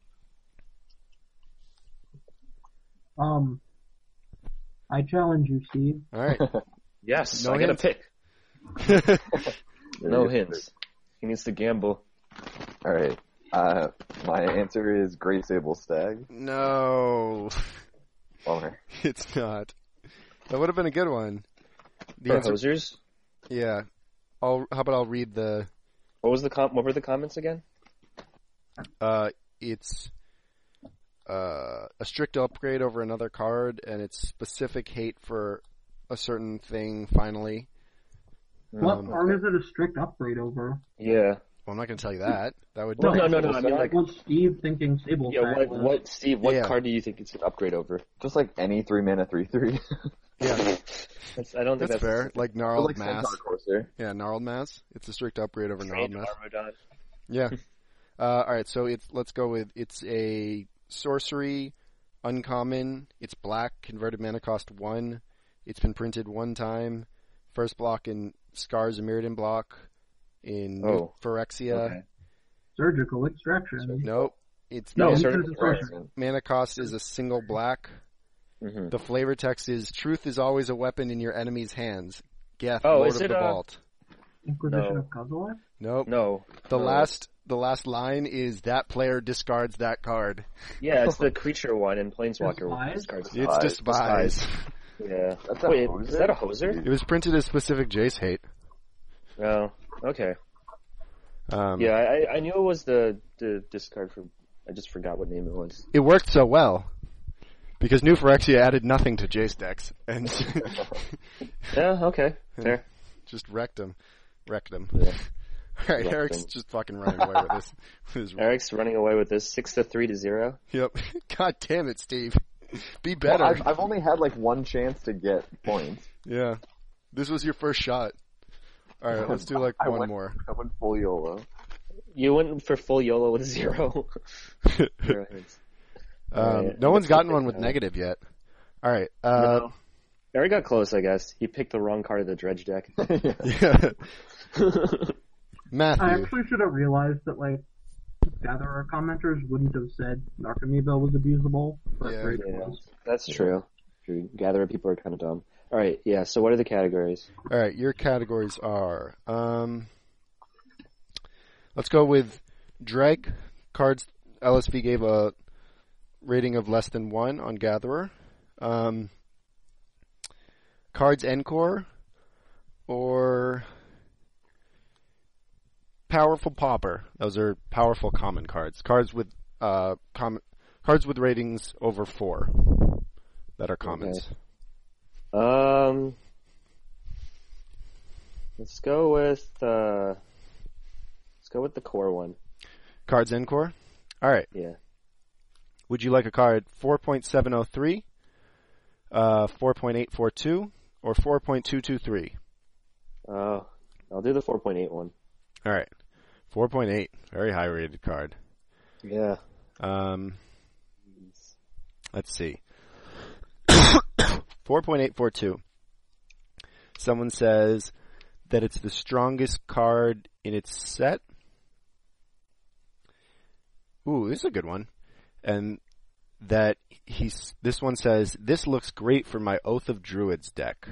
Um, I challenge you, Steve. Alright. Yes, No I get a hints. pick. No You get hints. He needs to gamble. Alright, uh, my answer is Great Sable Stag. No. Bummer. It's not. That would have been a good one. The For answer, Hosers? yeah. I'll, how about I'll read the, What was the com- What were the comments again? uh, it's, uh, a strict upgrade over another card, and it's specific hate for a certain thing, finally. What Um, card is it a strict upgrade over? Yeah. Well, I'm not going to tell you that. That would No, no, no, no. I mean, like, What's Steve thinking Sable yeah. Stag What, was? what, Steve? What Yeah. card do you think it's an upgrade over? Just like any three mana three three. Yeah, That's, I don't think that's that's, fair. Like gnarled like mass. Centaur Courser. Yeah, gnarled mass. It's a strict upgrade over gnarled Trained mass. Armadon. Yeah. Uh, all right, so it's let's go with it's a sorcery, uncommon. It's black, converted mana cost one. It's been printed one time. First block in Scars and Mirrodin block in Oh. Phyrexia. Okay. Surgical extraction. Nope. It's No, mana, he certain says it's sorcery. mana cost is a single black. Mm-hmm. The flavor text is truth is always a weapon in your enemy's hands. Geth, Oh, Lord is of it, the uh, Vault. Inquisition No. of Kozilek? Nope. No. The no, last the last line is that player discards that card. Yeah, it's the creature one in Planeswalker. Despise? Discards. It's despise. Despise. Yeah. That's a Wait, hoser? is that a hoser? It was printed as specific Jace hate. Oh, okay. Um, Yeah, I, I knew it was the, the discard for... I just forgot what name it was. It worked so well because New Phyrexia added nothing to Jace decks and Yeah, okay. Fair. just wrecked him. Wrecked him. Yeah. All right, Wrecked Eric's him. just fucking running away with this. With his- Eric's running away with this six to three to zero. Yep. God damn it, Steve. Be Well, better. I've, I've only had like one chance to get points. Yeah. This was your first shot. All right, let's do like I one went, more. I went full YOLO. You went for full YOLO with zero. Zero hits. Um, Alright, no one's let's gotten pick one with that. negative yet. All right. Uh, No. Eric got close, I guess. He picked the wrong card of the dredge deck. yeah. Matthew. I actually should have realized that, like, Gatherer commenters wouldn't have said Narcomoeba was abusable, but Yeah. very Yeah. close. That's true. True. Gatherer people are kind of dumb. All right, yeah. So what are the categories? All right, your categories are. Um, let's go with Drake. Cards L S V gave a rating of less than one on Gatherer. Um, cards Encore or Powerful Pauper. Those are powerful common cards. Cards with uh com- cards with ratings over four that are commons. Okay. Um, let's go with uh, let's go with the core one. Cards Encore. All right. Yeah. Would you like a card four point seven oh three, uh, four point eight four two, or four point two two three? Uh, I'll do the four point eight one. All right. four point eight. Very high rated card. Yeah. Um, let's see. four point eight four two. Someone says that it's the strongest card in its set. Ooh, this is a good one. And that he's, this one says, this looks great for my Oath of Druids deck.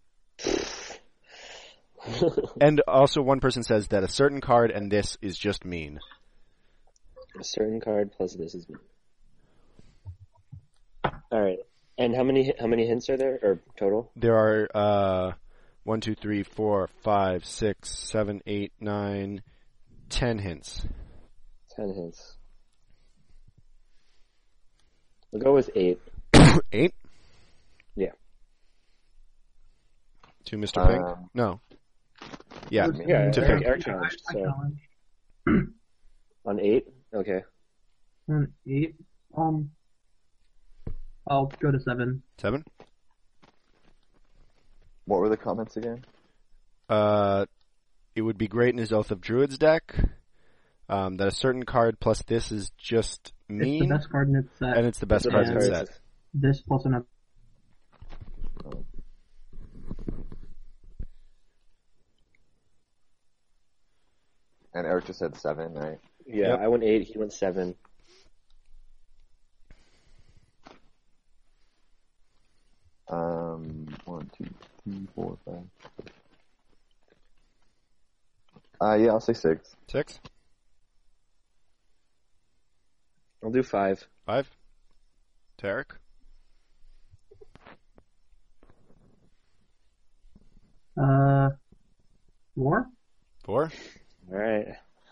And also one person says that a certain card and this is just mean. A certain card plus this is. All right. And how many how many hints are there or total? There are uh one, two, three, four, five, six, seven, eight, nine, ten hints. Ten hints. We'll go with eight. Eight? Yeah. To Mister Pink? Um, No. Yeah. Yeah, To Eric, Pink. Eric I, challenged. I So challenge. on eight, okay. On eight, um, I'll go to seven. Seven? What were the comments again? Uh, it would be great in his Oath of Druids deck. Um, that a certain card plus this is just It's mean. the best card in its set. And it's the best The card best in the cards. set. This plus another. And Eric just said seven, right? Yeah, Yep. I went eight. He went seven. Um, one, two, three, four, five. Six. Uh, yeah, I'll say six. Six? I'll do five. Five? Tarek? Uh, four? Four? All right.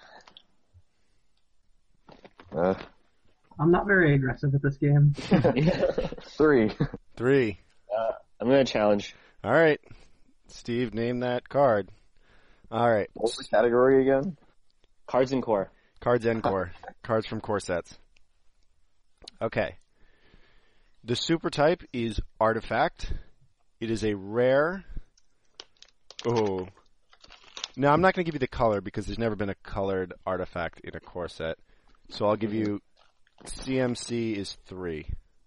Uh, I'm not very aggressive at this game. three. Three. Uh, I'm gonna challenge. All right. Steve, name that card. All right. What was the category again? Cards and core. Cards and core. Cards from core sets. Okay. The super type is Artifact. It is a rare. Oh. No, I'm not going to give you the color because there's never been a colored artifact in a core set. So I'll give you C M C is three.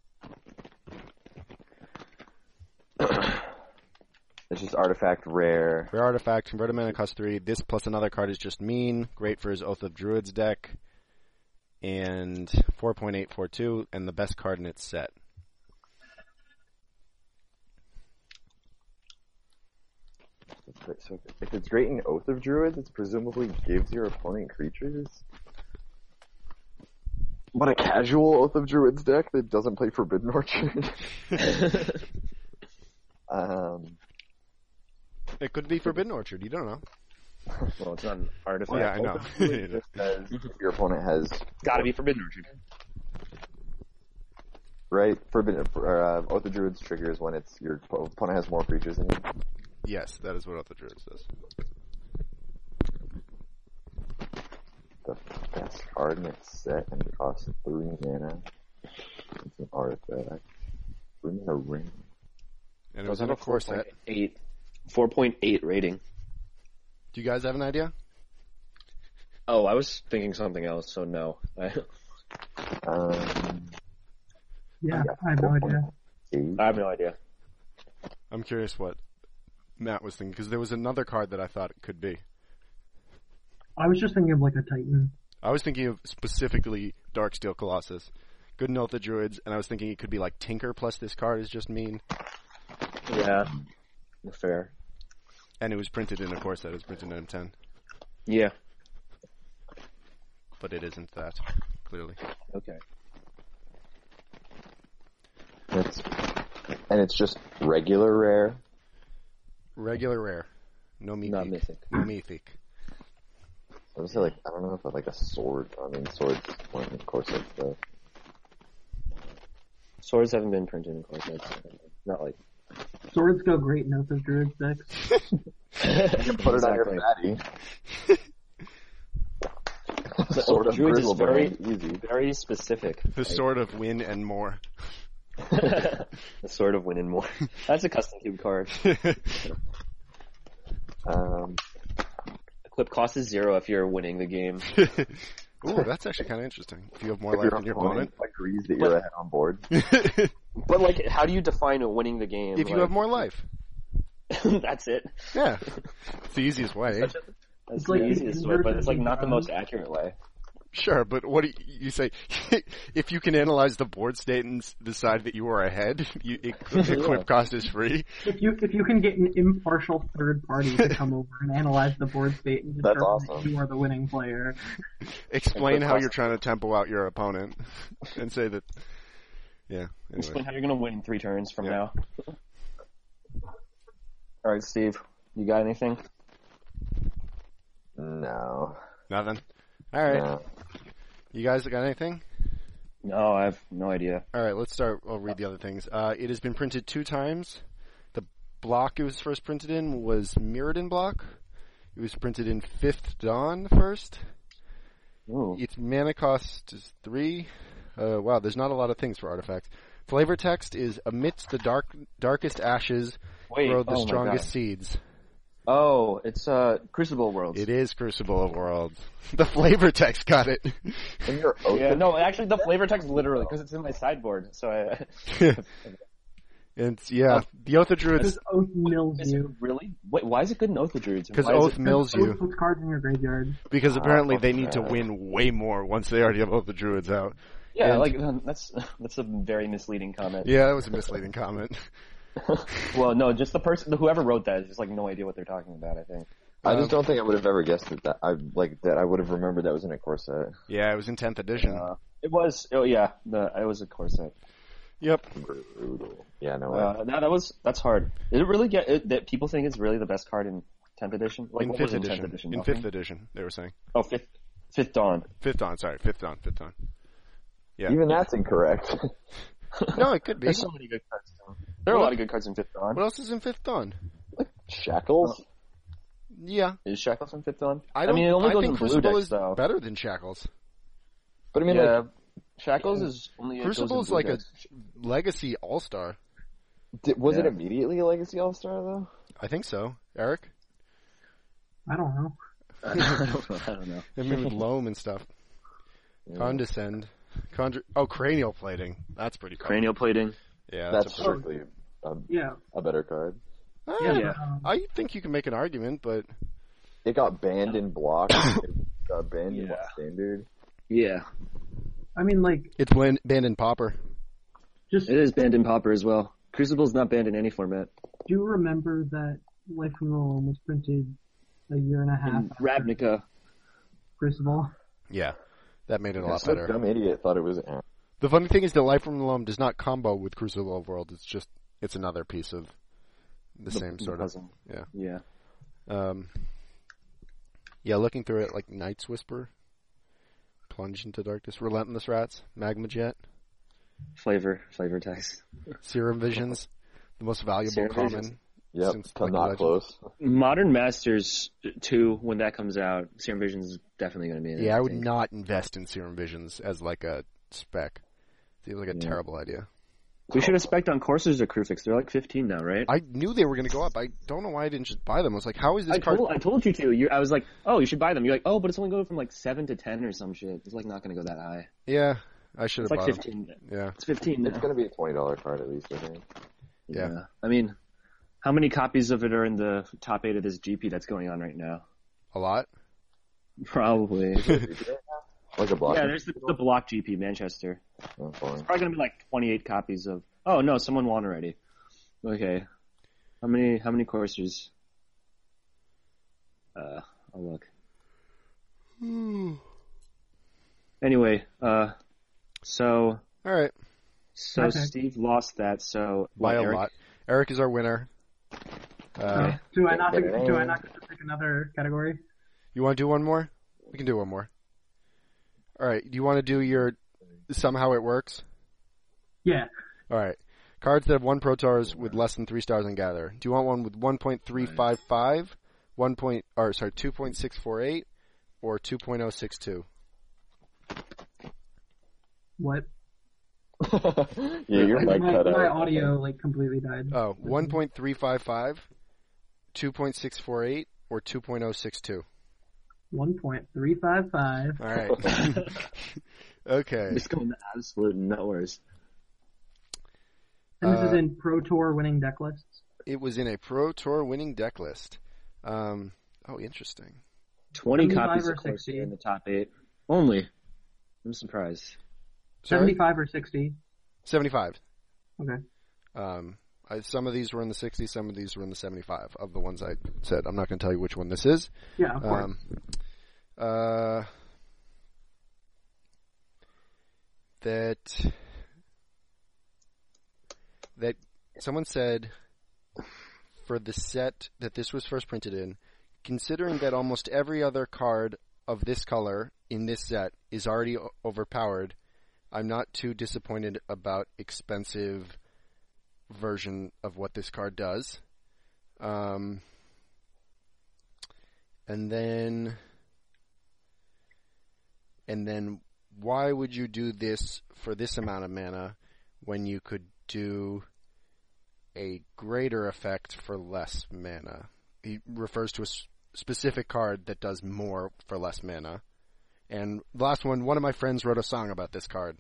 It's just artifact rare. Rare artifact, convert a mana cost three. This plus another card is just mean. Great for his Oath of Druids deck. And four point eight four two, and the best card in its set. So if it's great in Oath of Druids, it presumably gives your opponent creatures. But a casual Oath of Druids deck that doesn't play Forbidden Orchard. um, It could be Forbidden Orchard. You don't know. Well, it's not an artifact. Yeah, I know. just says if your opponent has Gotta be Forbidden Orchard. right Forbidden or, uh, Oath of Druids triggers when it's your opponent has more creatures than you. Yes, that is what Oath of Druids does. The best card in its set and it costs three mana. It's an artifact. Bring me a ring. And it was in a core set. Eight, four point eight rating. Do you guys have an idea? Oh, I was thinking something else, so no. Um, Yeah, I have no idea. I have no idea. I'm curious what Matt was thinking, because there was another card that I thought it could be. I was just thinking of like a Titan. I was thinking of specifically Darksteel Colossus. Good in Oath of Druids, and I was thinking it could be like Tinker plus this card is just mean. Yeah, fair. And it was printed in a core set. It was printed in M ten. Yeah. But it isn't that, clearly. Okay. it's, and it's just regular rare. Regular rare. No mythic. Not mythic. No mythic. I would say like I don't know if I like a sword. I mean swords weren't in core sets though. Swords haven't been printed in core sets. Not like. Swords go great in Oath of Druids decks. You can put it on your fatty. The Sword of Druids is Grizzle very, easy. very specific. The Sword of Win and More. The Sword of Win and More. That's a custom cube card. Um, Equip cost is zero if you're winning the game. Ooh, that's actually kind of interesting. If you have more if life your than your opponent opponent. agrees that you're ahead on board. But like, how do you define winning the game? If you like, have more life. that's it. Yeah. It's the easiest way. That's It's the like easiest the way, but it's like not the inversion most accurate way. Sure, but what do you, you say? If you can analyze the board state and s- decide that you are ahead, you, equip, equip cost is free. If you if you can get an impartial third party to come over and analyze the board state and That's determine awesome. that you are the winning player, Explain Equip how cost. you're trying to tempo out your opponent, and say that. Yeah. Explain Anyway. how you're going to win in three turns from Yeah. now. All right, Steve, you got anything? No. Nothing. All right. No. You guys got anything? No, I have no idea. All right. Let's start. I'll read the other things. Uh, it has been printed two times. The block it was first printed in was Mirrodin block. It was printed in Fifth Dawn first. Ooh. Its mana cost is three. Uh, wow, there's not a lot of things for artifacts. Flavor text is amidst the dark, darkest ashes Wait, grow the oh my strongest God. seeds. Oh, it's uh, Crucible Worlds. It is Crucible of Worlds. The flavor text got it. And your oath Yeah, of- no, actually the flavor text literally, because it's in my sideboard, so I... And yeah, the Oath of Druids, because Oath mills Is it you. really? Wait, why is it good in Oath of Druids? because Why is Oath it- mills Oath you. puts cards in your graveyard. Because apparently they fuck need to that. win way more once they already have Oath of Druids out. Yeah, and- like, that's that's a very misleading comment. Yeah, that was a misleading comment. Well, no, just the person, whoever wrote that, has just like no idea what they're talking about, I think. I Um, just don't think I would have ever guessed it, that I like that I would have remembered that was in a core set. Yeah, it was in tenth edition. Uh, it was, oh yeah, the, it was a core set. Yep. Brutal. Yeah, no. Uh, no, that was, that's hard. Did it really get, it, that people think it's really the best card in tenth edition? Like, In what fifth was in edition. tenth edition? In nothing? fifth edition, they were saying. Oh, fifth, fifth Dawn. Fifth Dawn, sorry, Fifth Dawn, Fifth Dawn. Yeah. Even that's incorrect. No, it could be. There's so many good cards. Too. There are a lot of good cards in fifth Dawn. What else is in Fifth Dawn? Shackles? Yeah. Is Shackles in fifth Dawn? I, don't, mean, it only I goes think in blue Crucible decks, is though. better than Shackles. But I mean, yeah, like, Shackles is only it goes in Crucible's blue like decks. a legacy all-star. did, was it Yeah. immediately a Legacy All-Star, though? I think so. Eric? I don't know. I don't know. I don't know. I mean, with Loam and stuff. Condescend. Conjure- oh, cranial plating. That's pretty cool. Cranial plating. Yeah, That's that's, a, strictly a, Yeah. a better card. Ah, Yeah. Um, I think you can make an argument, but It got banned in block. It got banned in Yeah. standard. Yeah. I mean, like, it's when banned in Pauper. just It is banned in Pauper as well. Crucible's not banned in any format. do remember that Life from the Loam was printed a year and a half. And Ravnica. Crucible. Yeah, that made it a lot Some better. dumb idiot thought it was. The funny thing is that Life from the Loam does not combo with Crucible of World. It's just it's another piece of the, the same the sort puzzle. of yeah. Yeah. Um, yeah, looking through it, like Night's Whisper, Plunge into Darkness, Relentless Rats, Magma Jet, Flavor, flavor text. Serum Visions, the most valuable Serum common. Visions. Yep, since I'm Lucky not Legends. close. Modern Masters two, when that comes out, Serum Visions is definitely going to be in it. Yeah, I would think. not invest in Serum Visions as like a spec. Seems like a Yeah. terrible idea. We should have spec'd on Corsairs or Crufix. They're like fifteen now, right? I knew they were going to go up. I don't know why I didn't just buy them. I was like, how is this I card? told, I told you to. You, I was like, oh, you should buy them. You're like, oh, but it's only going from like seven to ten or some shit. It's like not going to go that high. Yeah, I should have It's like bought fifteen. them. Yeah. It's fifteen now. It's going to be a twenty dollar card at least, I think. Yeah. I mean, how many copies of it are in the top eight of this G P that's going on right now? A lot? Probably. Like a block. Yeah, there's the, the block G P, Manchester. Oh, fine. Probably going to be like twenty-eight copies of... Oh, no, someone won already. Okay. How many How many Corsairs? Uh, I'll look. Anyway, uh, so... All right. So Okay. Steve lost that, so... By what, a Eric? lot. Eric is our winner. Uh, Do I not? Do I not get to pick another category? You want to do one more? We can do one more. All right. Do you want to do your Somehow It Works? Yeah. All right. Cards that have one Pro Tours with less than three stars on Gather. Do you want one with one point three five five, one point, or sorry, two point six four eight, or two point oh six two? What? Yeah, your mic my, cut out. my audio like completely died. Oh, one point three five five, two point six four eight, or two point oh six two? One point three five five. All right. Okay. Just going to absolute numbers. And this is Uh, in Pro Tour winning deck lists. It was in a Pro Tour winning deck list. Um, oh, interesting. twenty seventy-five copies or of Corsair sixty? in the top eight. Only. I'm surprised. Sorry? Seventy-five or sixty. seventy-five. Okay. Um, I, some of these were in the sixty, some of these were in the seventy-five of the ones I said. I'm not going to tell you which one this is. Yeah, of course. Um, uh, that that someone said for the set that this was first printed in, considering that almost every other card of this color in this set is already o- overpowered, I'm not too disappointed about expensive version of what this card does. Um, and then, and then, why would you do this for this amount of mana when you could do a greater effect for less mana? He refers to a s- specific card that does more for less mana. And the last one, one of my friends wrote a song about this card.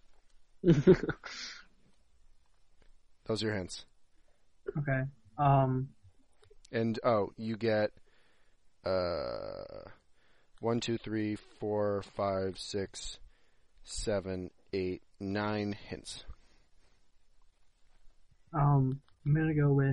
Those are your hints. Okay. Um. And, oh, you get, uh, one, two, three, four, five, six, seven, eight, nine hints. Um. I'm gonna go with.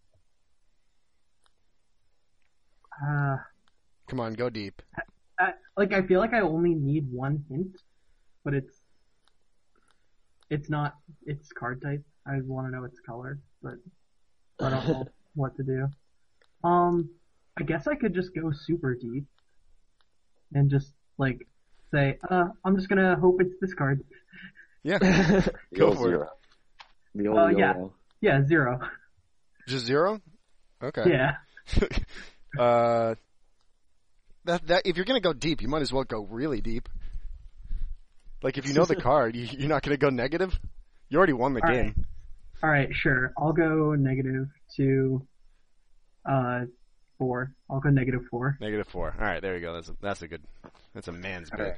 Uh. Come on, go deep. I, like I feel like I only need one hint, but it's. It's not. It's card type. I want to know its color, but I don't know what to do. Um. I guess I could just go super deep. And just like say, uh, I'm just gonna hope it's this card. Yeah, The go old for it. zero. The old Uh, yeah. YOLO. Yeah, zero. Just zero? Okay. Yeah. uh, that that if you're gonna go deep, you might as well go really deep. Like if you know the card, you, you're not gonna go negative. You already won the All game. right. All right, sure. I'll go negative to uh four. I'll go negative four. Negative four. All right, there you go. That's a, that's a good. That's a man's bid.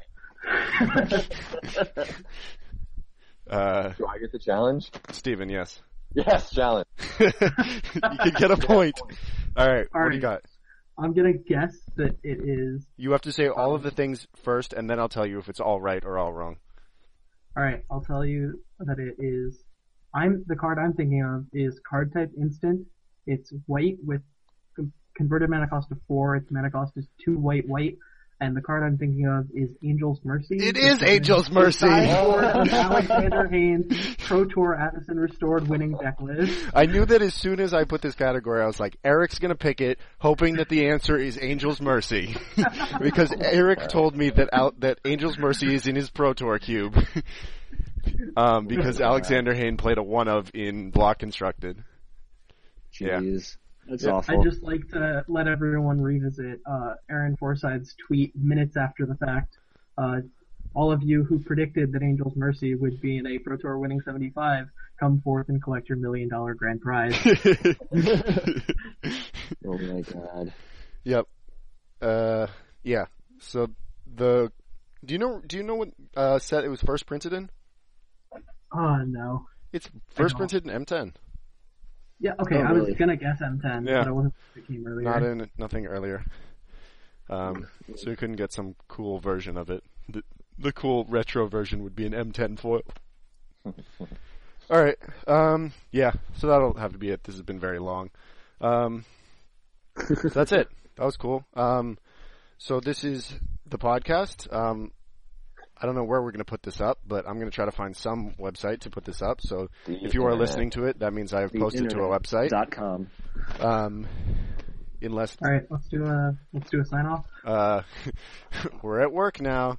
Uh, Do I get the challenge? Steven, yes. Yes, challenge. You can get a point. All right, All what do you right. got? I'm gonna guess that it is. You have to say all of the things first, and then I'll tell you if it's all right or all wrong. All right, I'll tell you that it is. I'm the card I'm thinking of is card type instant. It's white with converted mana cost to four. Its mana cost is two white white. And the card I'm thinking of is Angel's Mercy. It is Angel's Mercy! Alexander Haynes, Pro Tour Addison Restored winning deck list. I knew that as soon as I put this category, I was like, Eric's gonna pick it, hoping that the answer is Angel's Mercy. Because Eric told me that out, that Angel's Mercy is in his Pro Tour cube. um, because Alexander Haynes played a one of in Block Constructed. Jeez. Yeah. That's Yeah. awful. I'd just like to let everyone revisit uh, Aaron Forsythe's tweet minutes after the fact. Uh, all of you who predicted that Angel's Mercy would be in a Pro Tour winning seventy-five, come forth and collect your million dollar grand prize. Oh my god. Yep. Uh, yeah. So the, do you know, do you know what, uh, set it was first printed in? Oh no. It's first I don't. printed in M ten. Yeah, okay, Oh, I really? was gonna guess M ten, Yeah. but I wasn't sure if it came earlier. Not in, nothing earlier. Um, so you couldn't get some cool version of it. The, the cool retro version would be an M ten foil. Alright, um, yeah, so that'll have to be it. This has been very long. Um, so that's it. That was cool. Um, so this is the podcast. Um, I don't know where we're going to put this up, but I'm going to try to find some website to put this up. So The if you are internet. listening to it, that means I have The posted to a internet website. Dot com. Um, unless Alright, let's do a, let's do a sign off. uh, we're at work now.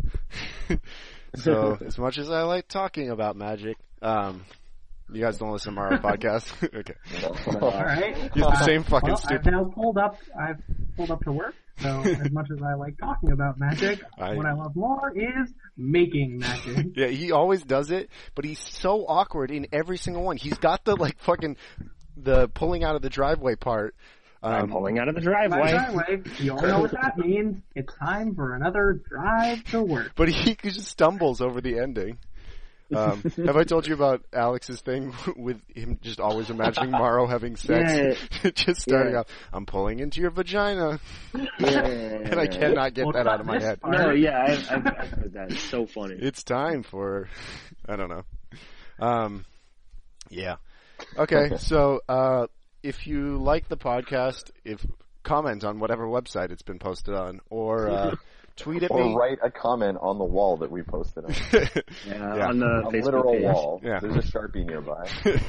So as much as I like talking about Magic, um, you guys don't listen to our podcast. Okay. Alright. Use the same fucking well, stupid. I've now pulled up, I've pulled up to work, so as much as I like talking about Magic, I- what I love more is making Magic. Yeah, he always does it, but he's so awkward in every single one. He's got the like fucking the pulling out of the driveway part. Um, I'm pulling out of the My driveway. driveway, you all know what that means. It's time for another drive to work. but he just stumbles over the ending. Um, have I told you about Alex's thing with him just always imagining Morrow having sex? just starting Yeah. out, I'm pulling into your vagina. Yeah. And I cannot get Well, that not out of my this head. part. No, yeah, I've, I've, I've heard that. It's so funny. It's time for, I don't know. Um, yeah. Okay, so, uh, if you like the podcast, if, comment on whatever website it's been posted on, or, uh, tweet at Or me. write a comment on the wall that we posted on. Yeah, Yeah. on the A Facebook literal page. wall. Yeah. There's a Sharpie nearby.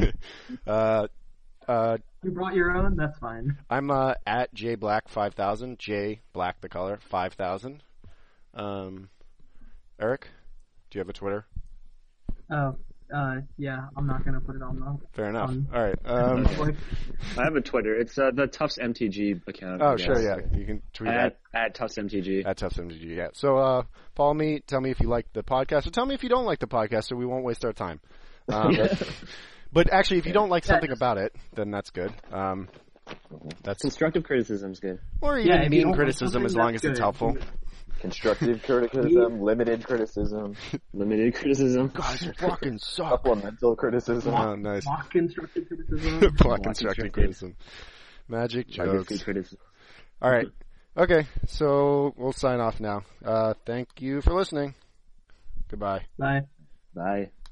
uh, uh, You brought your own, that's fine. I'm, uh, at jblack five thousand, J Black the color, five thousand. Um, Eric, do you have a Twitter? Oh, uh, yeah, I'm not gonna put it on the Fair enough. Um, Alright, um, public. I have a Twitter. It's uh, the Tufts M T G account. oh, I sure, guess. yeah, you can tweet at At, at Tufts M T G. At Tufts M T G, yeah. So, uh, follow me, tell me if you like the podcast, or tell me if you don't like the podcast so we won't waste our time. Um, but actually, if you don't like something about it, then that's good. Um, that's, Constructive criticism's good. or even Yeah, if you mean don't like criticism something, as long that's as it's good. helpful. Constructive criticism, limited criticism, Limited criticism. Guys, you fucking suck. supplemental criticism. Oh, nice. Mock constructive criticism. Block Block constructive constructive. criticism. Magic jokes. Legacy criticism. Alright. Okay, so we'll sign off now. Uh, thank you for listening. Goodbye. Bye. Bye.